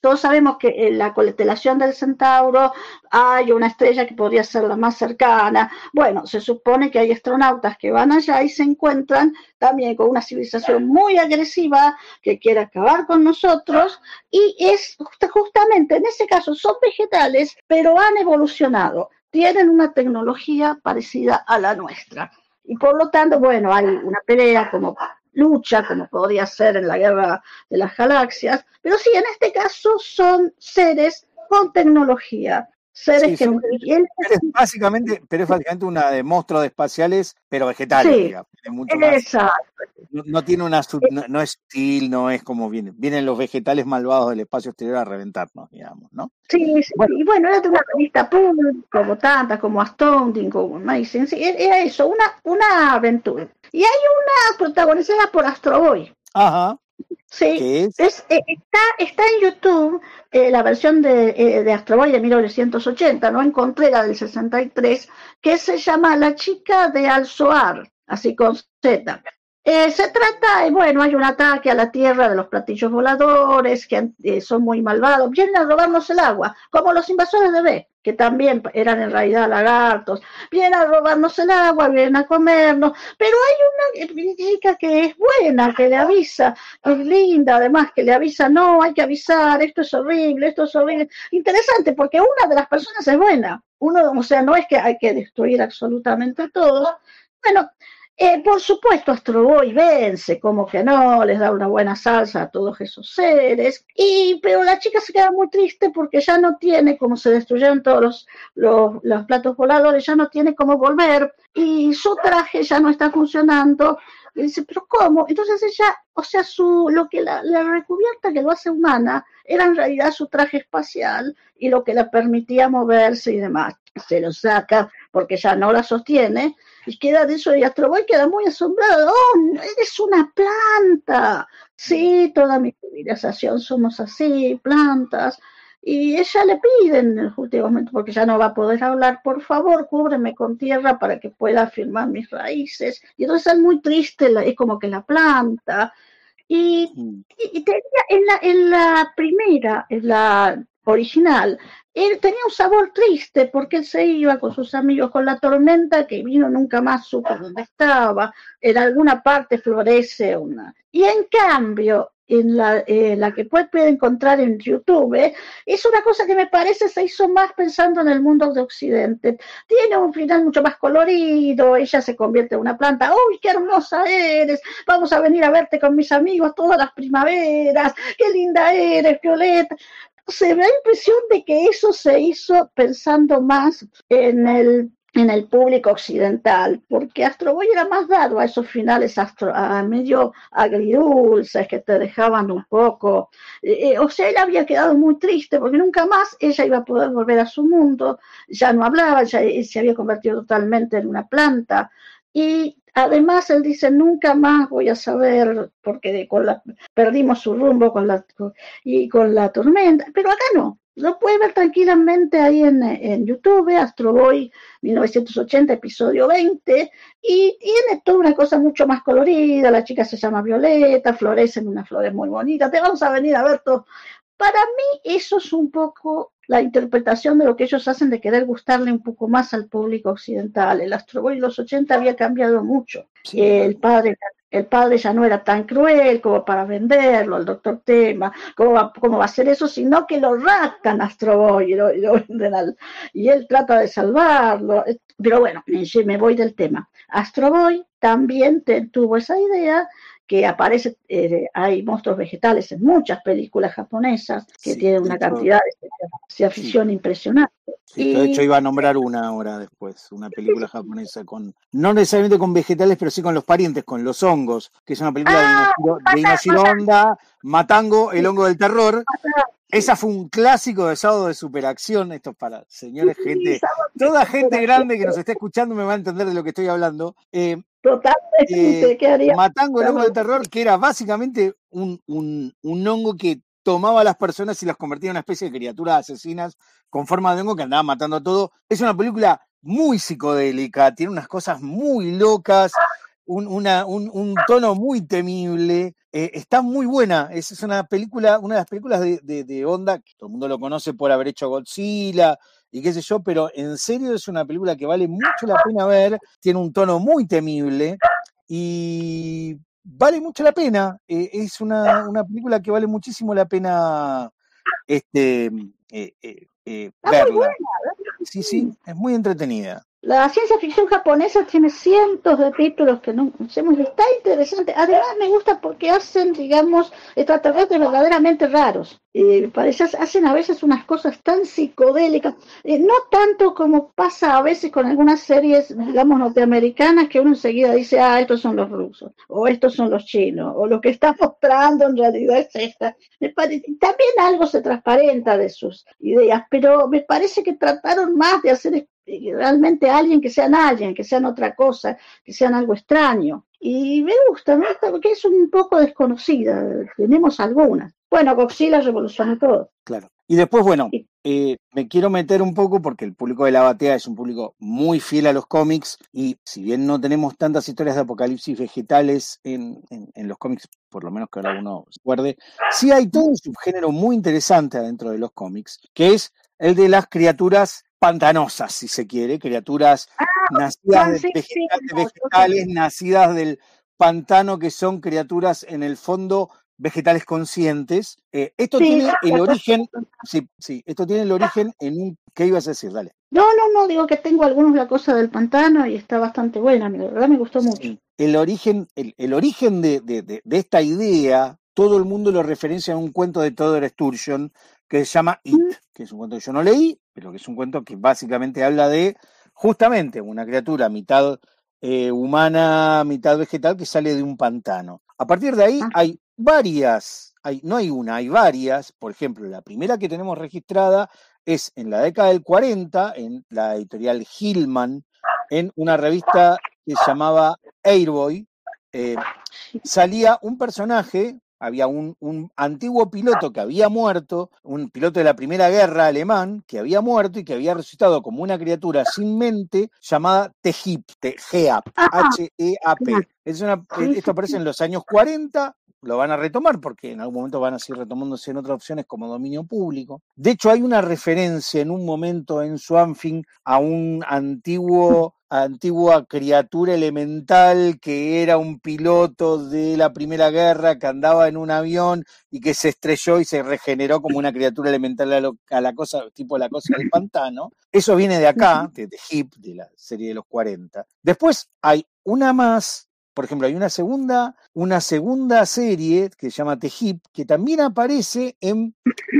todos sabemos que en la constelación del Centauro hay una estrella que podría ser la más cercana. Bueno, se supone que hay astronautas que van allá y se encuentran también con una civilización muy agresiva que quiere acabar con nosotros, y es justamente en ese caso son vegetales, pero han evolucionado, tienen una tecnología parecida a la nuestra. Y por lo tanto, bueno, hay una pelea como lucha, como podría ser en la guerra de las galaxias, pero sí, en este caso son seres con tecnología, seres Sí, que... son, y él- pero es básicamente, pero es básicamente una de monstruos espaciales, pero vegetales, sí, digamos. Tiene mucho más. exacto. No, no tiene una su- no, no es sutil, no es como vienen. Vienen los vegetales malvados del espacio exterior a reventarnos, digamos, ¿no? Sí, sí, Bueno, y bueno, era de una revista Pulp, como tantas, como Astounding, como Amazing, sí, era eso, una, una aventura. Y hay una protagonizada por Astro Boy. ajá, Sí, ¿qué es? es, eh, está, está en YouTube eh, la versión de, eh, de Astro Boy de mil novecientos ochenta, no encontré la del sesenta y tres, que se llama La chica de Al-Zohar, así con Z. Eh, se trata, eh, bueno, hay un ataque a la Tierra de los platillos voladores, que eh, son muy malvados, vienen a robarnos el agua, como los invasores de B, que también eran en realidad lagartos, vienen a robarnos el agua, vienen a comernos, pero hay una chica que es buena, que le avisa, que es linda, además, que le avisa, no, hay que avisar, esto es horrible, esto es horrible. Interesante, porque una de las personas es buena, uno, o sea, no es que hay que destruir absolutamente a todos. Bueno, eh, por supuesto, Astro Boy vence, como que no, les da una buena salsa a todos esos seres, y, pero la chica se queda muy triste porque ya no tiene, como se destruyeron todos los, los, los platos voladores, ya no tiene cómo volver, y su traje ya no está funcionando, y dice, pero ¿cómo? Entonces ella, o sea, su, lo que la, la recubierta que lo hace humana era en realidad su traje espacial y lo que la permitía moverse y demás. Se lo saca porque ya no la sostiene, y queda de eso, y Astro Boy queda muy asombrado. ¡Oh, eres una planta! Sí, toda mi civilización somos así, plantas. Y ella le pide en el último momento, porque ya no va a poder hablar, por favor, cúbreme con tierra para que pueda afirmar mis raíces. Y entonces es muy triste, es como que la planta. Y, y, y tenía en la, en la primera, en la original, él tenía un sabor triste porque él se iba con sus amigos con la tormenta que vino, nunca más supo dónde estaba, en alguna parte florece una. Y en cambio, en la, eh, la que puede, puede encontrar en YouTube, eh, es una cosa que me parece se hizo más pensando en el mundo de Occidente. Tiene un final mucho más colorido, ella se convierte en una planta, ¡uy, qué hermosa eres! Vamos a venir a verte con mis amigos todas las primaveras, qué linda eres, Violeta. Se me da la impresión de que eso se hizo pensando más en el, en el público occidental, porque Astro Boy era más dado a esos finales astro, a medio agridulces que te dejaban un poco. Eh, o sea, él había quedado muy triste porque nunca más ella iba a poder volver a su mundo, ya no hablaba, ya se había convertido totalmente en una planta. Y además él dice, nunca más voy a saber, porque con la, perdimos su rumbo con la, con, y con la tormenta, pero acá no, lo puede ver tranquilamente ahí en, en YouTube, Astro Boy mil novecientos ochenta, episodio veinte, y tiene toda una cosa mucho más colorida, la chica se llama Violeta, florecen unas flores muy bonitas, te vamos a venir a ver todo. Para mí eso es un poco la interpretación de lo que ellos hacen de querer gustarle un poco más al público occidental. El Astro Boy de los ochenta había cambiado mucho. Sí, el padre el padre ya no era tan cruel como para venderlo, el doctor Tema, ¿cómo va, cómo va a ser eso? Sino que lo raptan a Astro Boy y, lo, y, lo venden al, y él trata de salvarlo. Pero bueno, me voy del tema. Astro Boy también te, tuvo esa idea que aparece, eh, hay monstruos vegetales en muchas películas japonesas que sí, tienen una hecho, cantidad de ciencia ficción sí. impresionante. Sí, y, de hecho iba a nombrar una ahora después, una película japonesa con, no necesariamente con vegetales, pero sí con los parientes, con los hongos, que es una película ah, de Inosiro Honda, Matango, el hongo del terror. Esa fue un clásico de sábado de superacción, esto es para señores, gente, toda gente grande que nos está escuchando me va a entender de lo que estoy hablando. Eh, Totalmente, eh, ¿qué haría? Matango, el hongo del terror, que era básicamente un, un, un hongo que tomaba a las personas y las convertía en una especie de criaturas asesinas con forma de hongo que andaba matando a todo. Es una película muy psicodélica, tiene unas cosas muy locas. un, una, un, un tono muy temible. Eh, está muy buena. Es, es una película, una de las películas de, de, de onda, que todo el mundo lo conoce por haber hecho Godzilla y qué sé yo, pero en serio es una película que vale mucho la pena ver. Tiene un tono muy temible y vale mucho la pena. Eh, es una, una película que vale muchísimo la pena este, eh, eh, eh, verla. Sí, sí, es muy entretenida. La ciencia ficción japonesa tiene cientos de títulos que no conocemos y está interesante. Además me gusta porque hacen, digamos, extraterrestres verdaderamente raros. Eh, parece, hacen a veces unas cosas tan psicodélicas, eh, no tanto como pasa a veces con algunas series, digamos, norteamericanas, que uno enseguida dice, ah, estos son los rusos, o estos son los chinos, o lo que está mostrando en realidad es esta. Me parece, también algo se transparenta de sus ideas, pero me parece que trataron más de hacer realmente alguien que sean alguien, que sean otra cosa, que sean algo extraño. Y me gusta, me gusta porque es un poco desconocida, tenemos algunas. Bueno, Godzilla revolucionó todo. Claro. Y después, bueno, eh, me quiero meter un poco porque el público de La Batea es un público muy fiel a los cómics y si bien no tenemos tantas historias de apocalipsis vegetales en, en, en los cómics, por lo menos que ahora uno se acuerde, sí hay todo un subgénero muy interesante adentro de los cómics, que es el de las criaturas pantanosas, si se quiere, criaturas ah, nacidas de, sí, vegetales, sí, vegetales, nacidas del pantano, que son criaturas en el fondo vegetales conscientes. Eh, esto sí, tiene el origen, sí, sí, esto tiene el origen en un, ¿qué ibas a decir? Dale. No, no, no, digo que tengo algunos La Cosa del Pantano y está bastante buena, la verdad me gustó mucho. Sí, el origen, el, el origen de, de, de, de esta idea, todo el mundo lo referencia en un cuento de Theodore Sturgeon que se llama It, mm. que es un cuento que yo no leí, pero que es un cuento que básicamente habla de justamente una criatura mitad eh, humana, mitad vegetal que sale de un pantano. A partir de ahí ah. hay varias, hay, no hay una, hay varias. Por ejemplo, la primera que tenemos registrada es en la década del cuarenta, en la editorial Hillman, en una revista que se llamaba Airboy. Eh, salía un personaje, había un, un antiguo piloto que había muerto, un piloto de la Primera Guerra alemán, que había muerto y que había resucitado como una criatura sin mente llamada Tehip, Geap, H E A P. Es una, esto aparece en los años cuarenta, lo van a retomar porque en algún momento van a seguir retomándose en otras opciones como dominio público. De hecho, hay una referencia en un momento en Swamp Thing a un antiguo, antigua criatura elemental que era un piloto de la Primera Guerra que andaba en un avión y que se estrelló y se regeneró como una criatura elemental a, lo, a la cosa, tipo la cosa del pantano. Eso viene de acá, de, de Hip, de la serie de los cuarenta. Después hay una más. Por ejemplo, hay una segunda, una segunda serie que se llama Tehip, que también aparece en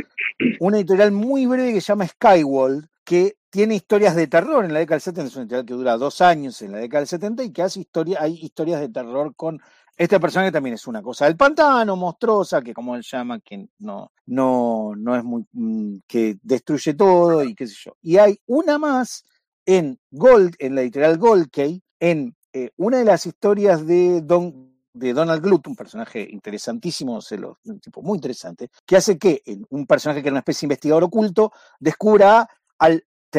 una editorial muy breve que se llama Skyworld, que tiene historias de terror en la década del setenta, es una editorial que dura dos años en la década del setenta y que hace historia, hay historias de terror con este personaje que también es una cosa del pantano, monstruosa, que como él llama, que no, no, no es muy, que destruye todo y qué sé yo. Y hay una más en Gold, en la editorial Gold Key, en Eh, una de las historias de, Don, de Donald Glut, un personaje interesantísimo, un tipo muy interesante, que hace que un personaje que era una especie de investigador oculto descubra al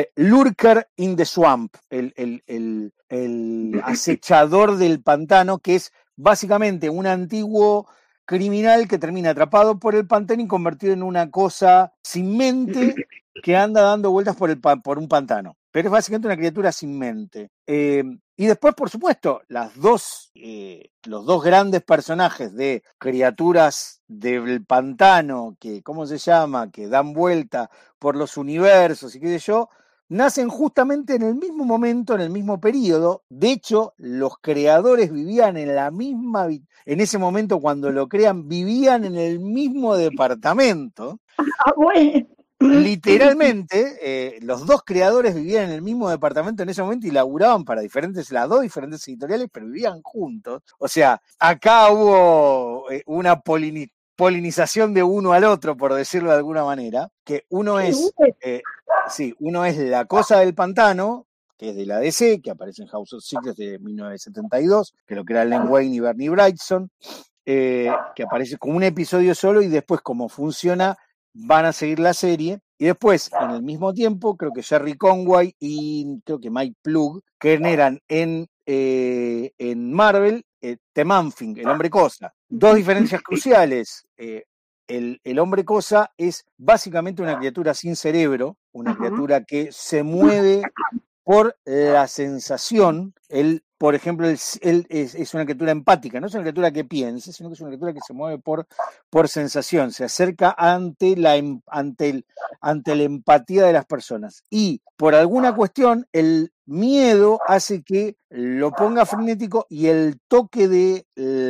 Lurker in the Swamp, el, el, el, el acechador del pantano, que es básicamente un antiguo criminal que termina atrapado por el pantano y convertido en una cosa sin mente que anda dando vueltas por, el, por un pantano. Pero es básicamente una criatura sin mente. Eh, y después, por supuesto, las dos, eh, los dos grandes personajes de criaturas del pantano, que, ¿cómo se llama?, que dan vuelta por los universos y qué sé yo, nacen justamente en el mismo momento, en el mismo periodo. De hecho, los creadores vivían en la misma, en ese momento cuando lo crean, vivían en el mismo departamento. Ah, bueno. Literalmente, eh, los dos creadores vivían en el mismo departamento en ese momento y laburaban para diferentes, las dos diferentes editoriales, pero vivían juntos. O sea, acá hubo eh, una polini- polinización de uno al otro, por decirlo de alguna manera, que uno es, eh, sí, uno es La Cosa del Pantano, que es de la D C, que aparece en House of Secrets de mil novecientos setenta y dos, que lo crea Len Wein y Bernie Wrightson, eh, que aparece como un episodio solo y después como funciona van a seguir la serie, y después, en el mismo tiempo, creo que Jerry Conway y creo que Mike Plug generan en eh, en Marvel, eh, The Man-Thing, el hombre cosa. Dos diferencias cruciales. Eh, el, el hombre cosa es básicamente una criatura sin cerebro, una uh-huh. criatura que se mueve por la sensación. Él, por ejemplo, él, él es, es una criatura empática, no es una criatura que piense, sino que es una criatura que se mueve por, por sensación, se acerca ante la, ante, el, ante la empatía de las personas. Y por alguna cuestión, el miedo hace que lo ponga frenético y el toque de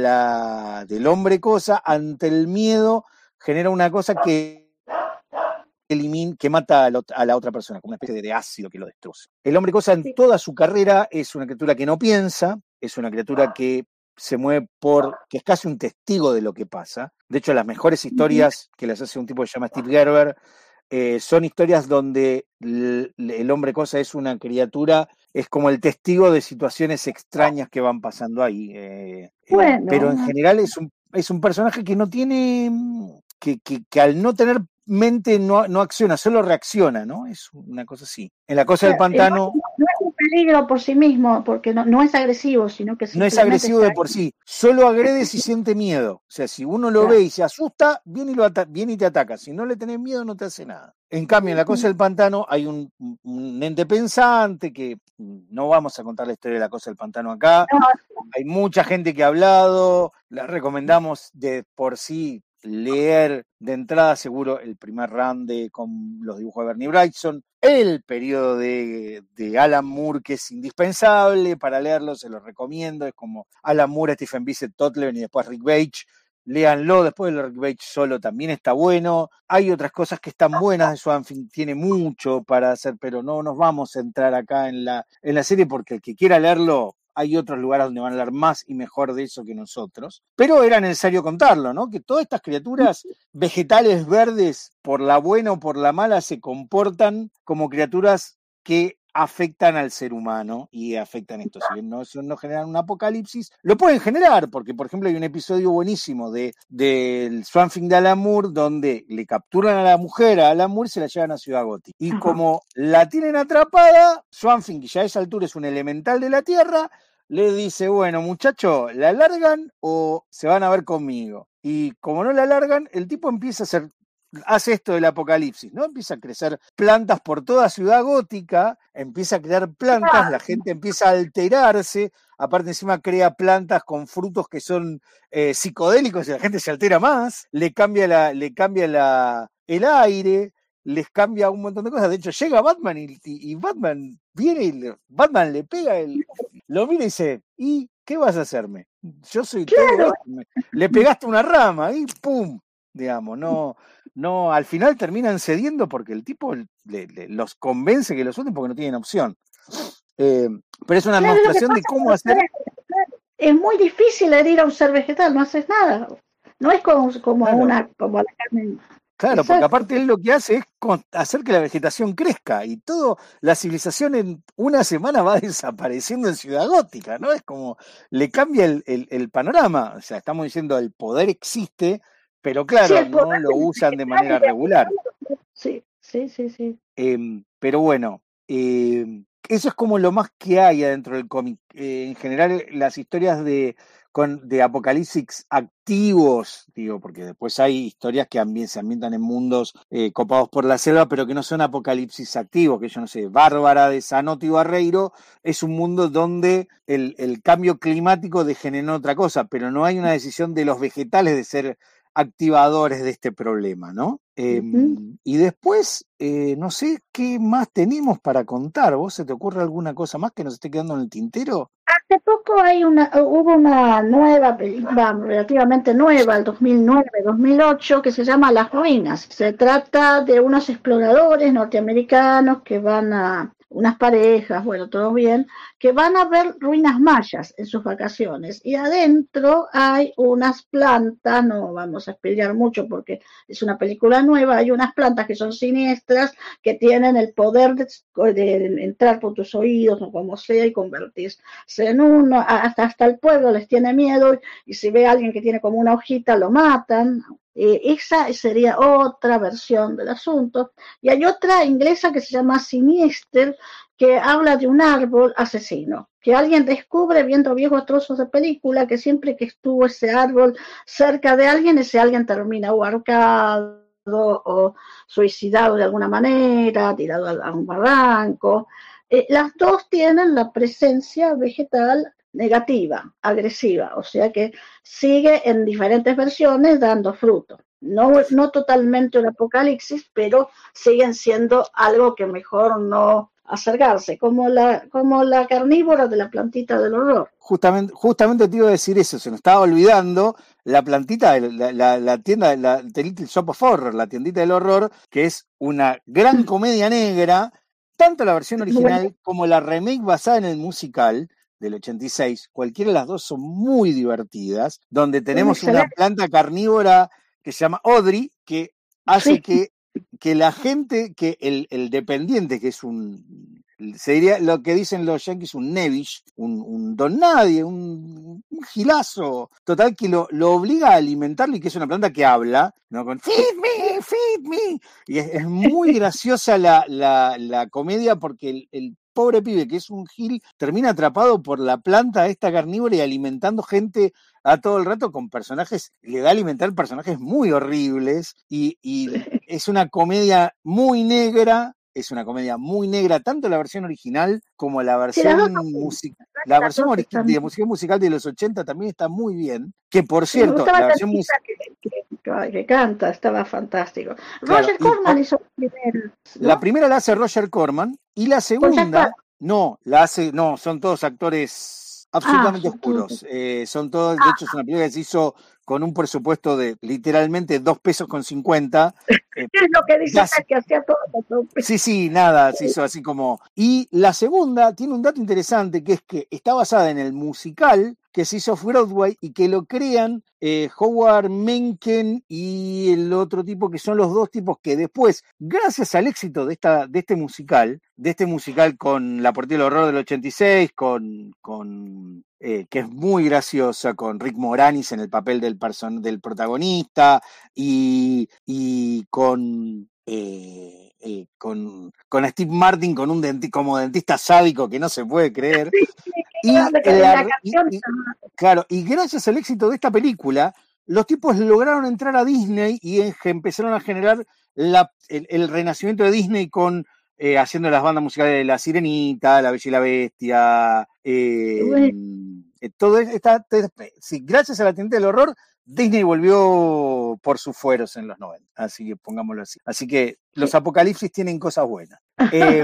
la, del hombre cosa ante el miedo genera una cosa que elimina, que mata a, lo, a la otra persona, como una especie de ácido que lo destroza. El hombre cosa en toda su carrera es una criatura que no piensa, es una criatura que se mueve por, que es casi un testigo de lo que pasa. De hecho, las mejores historias que las hace un tipo que se llama Steve Gerber, eh, son historias donde el, el hombre cosa es una criatura, es como el testigo de situaciones extrañas que van pasando ahí. Eh, bueno. eh, pero en general es un, es un personaje que no tiene, que, que, que al no tener mente no, no acciona, solo reacciona, ¿no? Es una cosa así. En la cosa del pantano... No, no es un peligro por sí mismo, porque no, no es agresivo, sino que... No es agresivo de por sí, solo agrede si siente miedo. O sea, si uno lo claro. ve y se asusta, viene y, lo viene y te ataca. Si no le tenés miedo, no te hace nada. En cambio, en la cosa del pantano hay un, un ente pensante que no vamos a contar la historia de la cosa del pantano acá. No. Hay mucha gente que ha hablado, la recomendamos de por sí leer de entrada seguro el primer run de, con los dibujos de Bernie Wrightson, el periodo de, de Alan Moore, que es indispensable para leerlo, se lo recomiendo, es como Alan Moore, Stephen Bissett, Todd Levin y después Rick Veitch. Léanlo, después de Rick Veitch solo también está bueno. Hay otras cosas que están buenas de Swamp Thing, tiene mucho para hacer, pero no nos vamos a entrar acá en la, en la serie porque el que quiera leerlo, hay otros lugares donde van a hablar más y mejor de eso que nosotros. Pero era necesario contarlo, ¿no? Que todas estas criaturas vegetales verdes, por la buena o por la mala, se comportan como criaturas que afectan al ser humano y afectan esto. Si bien no, no generan un apocalipsis, lo pueden generar, porque por ejemplo hay un episodio buenísimo de, del Swamp Thing de Alan Moore donde le capturan a la mujer, a Alan Moore, y se la llevan a Ciudad Gótica. Y como la tienen atrapada, Swamp Thing, que ya a esa altura es un elemental de la Tierra, le dice, bueno, muchacho, ¿la largan o se van a ver conmigo? Y como no la largan, el tipo empieza a hacer, hace esto del apocalipsis, ¿no? Empieza a crecer plantas por toda Ciudad Gótica, empieza a crear plantas, la gente empieza a alterarse, aparte encima crea plantas con frutos que son eh, psicodélicos y la gente se altera más, le cambia, la, le cambia la, el aire, les cambia un montón de cosas. De hecho, llega Batman y, y, y Batman viene y le, Batman le pega, el, lo mira y dice, ¿y qué vas a hacerme? Yo soy claro. todo, le pegaste una rama y ¡pum! Digamos, no, no, al final terminan cediendo porque el tipo le, le, los convence que los suelten porque no tienen opción. Eh, pero es una claro, demostración de cómo hacer... Es muy difícil herir a un ser vegetal, no haces nada. No es como, como claro. una, como la carne... Claro, porque aparte él lo que hace es hacer que la vegetación crezca y toda la civilización en una semana va desapareciendo en Ciudad Gótica, ¿no? Es como, le cambia el, el, el panorama, o sea, estamos diciendo el poder existe, pero claro, sí, no lo usan de manera regular. Sí, sí, sí, sí. Eh, pero bueno, eh, eso es como lo más que hay adentro del cómic. Eh, en general, las historias de... Con, de apocalipsis activos, digo, porque después hay historias que ambi- se ambientan en mundos eh, copados por la selva, pero que no son apocalipsis activos, que yo no sé, Bárbara de Zanotti Barreiro es un mundo donde el, el cambio climático degeneró otra cosa, pero no hay una decisión de los vegetales de ser activadores de este problema, ¿no? Eh, uh-huh. Y después, eh, no sé qué más tenemos para contar. ¿Vos se te ocurre alguna cosa más que nos esté quedando en el tintero? Hace poco hay una, hubo una nueva película, relativamente nueva, el dos mil nueve, dos mil ocho, que se llama Las Ruinas. Se trata de unos exploradores norteamericanos que van a, unas parejas, bueno, todo bien, que van a ver ruinas mayas en sus vacaciones. Y adentro hay unas plantas, no vamos a spoilear mucho porque es una película nueva, hay unas plantas que son siniestras, que tienen el poder de, de entrar por tus oídos o como sea y convertirse en uno, hasta, hasta el pueblo les tiene miedo y si ve a alguien que tiene como una hojita lo matan. Eh, esa sería otra versión del asunto. Y hay otra inglesa que se llama Sinister, que habla de un árbol asesino, que alguien descubre viendo viejos trozos de película que siempre que estuvo ese árbol cerca de alguien, ese alguien termina ahorcado o suicidado de alguna manera, tirado a un barranco. Eh, las dos tienen la presencia vegetal negativa, agresiva, o sea que sigue en diferentes versiones dando fruto. No, no totalmente un apocalipsis, pero siguen siendo algo que mejor no acercarse, como la, como la carnívora de la plantita del horror. Justamente, justamente te iba a decir eso, se nos estaba olvidando la plantita, la, la, la tienda, la The Little Shop of Horror, la tiendita del horror, que es una gran comedia negra, tanto la versión original como la remake basada en el musical del ochenta y seis, cualquiera de las dos son muy divertidas, donde tenemos una planta carnívora que se llama Audrey, que hace sí. que, que la gente, que el, el dependiente, que es un, sería lo que dicen los yankees, un nevish, un, un don nadie, un, un gilazo, total, que lo, lo obliga a alimentarlo y que es una planta que habla, ¿no? Con feed me, feed me, y es, es muy graciosa la, la, la comedia porque el, el pobre pibe, que es un gil, termina atrapado por la planta esta carnívora y alimentando gente a todo el rato con personajes, le da a alimentar personajes muy horribles y, y es una comedia muy negra, es una comedia muy negra, tanto la versión original como la versión musical. La versión ori- de música musical de los ochenta también está muy bien, que por sí, cierto, la versión musical que, que, que canta, estaba fantástico. Claro, Roger Corman hizo la primera, ¿no? La primera la hace Roger Corman y la segunda, no, la hace, no, son todos actores absolutamente ah, oscuros. Eh, son todos, de ah, hecho, es una película que se hizo con un presupuesto de literalmente dos pesos con cincuenta. Eh, es lo que dice que hacía todo. Sí, sí, nada, se hizo así como. Y la segunda tiene un dato interesante, que es que está basada en el musical que se hizo Broadway y que lo crean eh, Howard Menken y el otro tipo, que son los dos tipos que después, gracias al éxito de, esta, de este musical, de este musical con La Portilla del Horror del ochenta y seis, con, con eh, que es muy graciosa, con Rick Moranis en el papel del, person- del protagonista, y, y con... Eh, Eh, con, con Steve Martin con un denti- como dentista sádico que no se puede creer. Sí, sí, y, la, la, y, y, claro, y gracias al éxito de esta película, los tipos lograron entrar a Disney y en, empezaron a generar la, el, el renacimiento de Disney con eh, haciendo las bandas musicales de La Sirenita, La Bella y la Bestia, eh, bueno. eh, todo esta, sí, gracias a la tienda del horror, Disney volvió por sus fueros en los noventa, así que pongámoslo así. Así que los sí. apocalipsis tienen cosas buenas. Eh,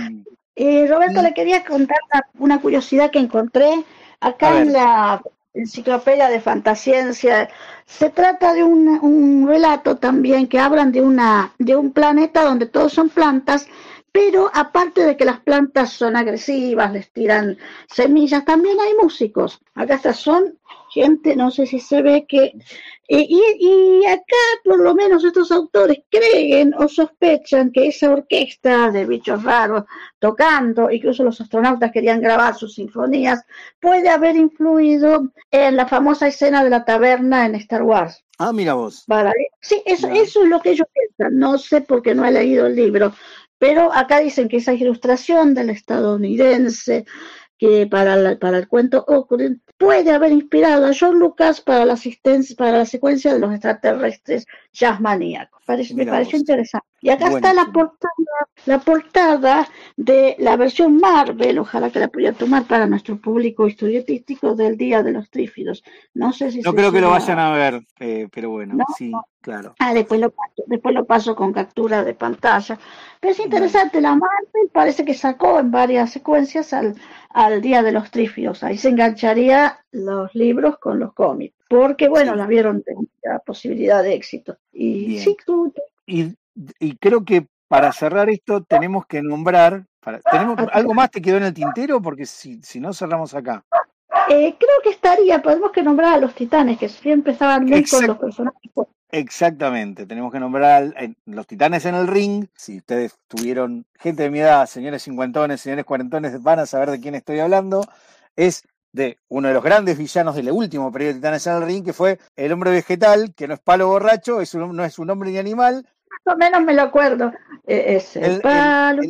eh, Roberto, y... le quería contar una curiosidad que encontré acá en la enciclopedia de Fantasciencia. Se trata de un, un relato también que hablan de, una, de un planeta donde todos son plantas, pero aparte de que las plantas son agresivas, les tiran semillas, también hay músicos. Acá estas son gente, no sé si se ve que... Eh, y, y acá por lo menos estos autores creen o sospechan que esa orquesta de bichos raros tocando, incluso los astronautas querían grabar sus sinfonías, puede haber influido en la famosa escena de la taberna en Star Wars. Ah, mira vos. Para, sí, eso, no. eso es lo que ellos piensan. No sé porque no he leído el libro. Pero acá dicen que esa ilustración del estadounidense que para, la, para el cuento Occurring puede haber inspirado a John Lucas para la asistencia, para la secuencia de los extraterrestres jazz maníacos. Parece, me pareció vos. interesante. Y acá Buenísimo. está la portada, la portada de la versión Marvel, ojalá que la pudiera tomar para nuestro público historietístico del Día de los Trífidos. No sé si No se creo que suba... lo vayan a ver, eh, pero bueno, ¿no? sí, claro. Ah, después lo paso, después lo paso con captura de pantalla. Pero es interesante, bueno. La Marvel parece que sacó en varias secuencias al, al Día de los Trífidos. Ahí se engancharía los libros con los cómics. Porque, bueno, sí. la vieron la posibilidad de éxito. Y Bien. sí, tú... Y, y creo que para cerrar esto tenemos que nombrar... Para, ¿tenemos algo más te quedó en el tintero? Porque si, si no cerramos acá. Eh, creo que estaría, podemos que nombrar a los titanes, que siempre estaban muy Exact- con los personajes. Exactamente, tenemos que nombrar a los titanes en el ring. Si ustedes tuvieron gente de mi edad, señores cincuentones, señores cuarentones, van a saber de quién estoy hablando. Es de uno de los grandes villanos del último periodo de Titanes en el ring, que fue el hombre vegetal, que no es palo borracho, es un, no es un hombre ni animal. Más o menos me lo acuerdo. Eh, es el, el palo. El,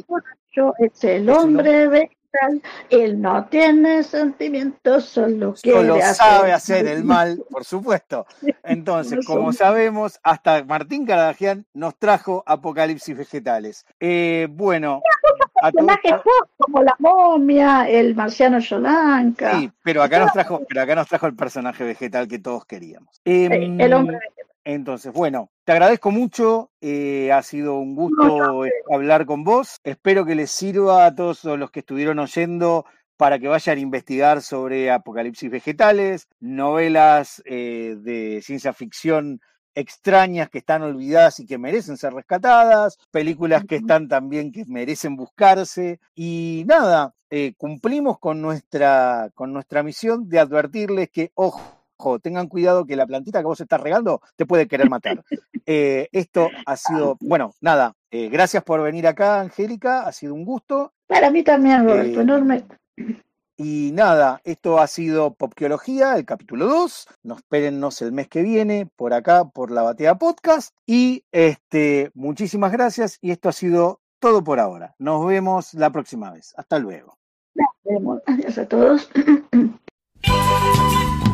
es el Es un hombre vegetal, él no tiene sentimientos, solo quiere Solo hacer sabe hacer el mal, por supuesto. Entonces, como sabemos, hasta Martín Caradagian nos trajo Apocalipsis Vegetales. Eh, bueno, a todo personajes esto- pop como la momia, el marciano Yolanka. sí, pero acá nos trajo, pero acá nos trajo el personaje vegetal que todos queríamos. Em, El hombre vegetal. Entonces, bueno, te agradezco mucho, eh, ha sido un gusto hablar con vos. Espero que les sirva a todos los que estuvieron oyendo para que vayan a investigar sobre Apocalipsis Vegetales, novelas eh, de ciencia ficción extrañas que están olvidadas y que merecen ser rescatadas, películas que están también que merecen buscarse. Y nada, eh, cumplimos con nuestra, con nuestra misión de advertirles que, ojo, Ojo, tengan cuidado que la plantita que vos estás regando te puede querer matar. Eh, esto ha sido, bueno, nada, eh, gracias por venir acá, Angélica, ha sido un gusto. Para mí también, Roberto, Eh, enorme. Y nada, esto ha sido Popquiología, el capítulo dos. Nos espérennos el mes que viene por acá, por la Batea Podcast. Y este, muchísimas gracias y esto ha sido todo por ahora. Nos vemos la próxima vez. Hasta luego. Nos vemos. Adiós a todos.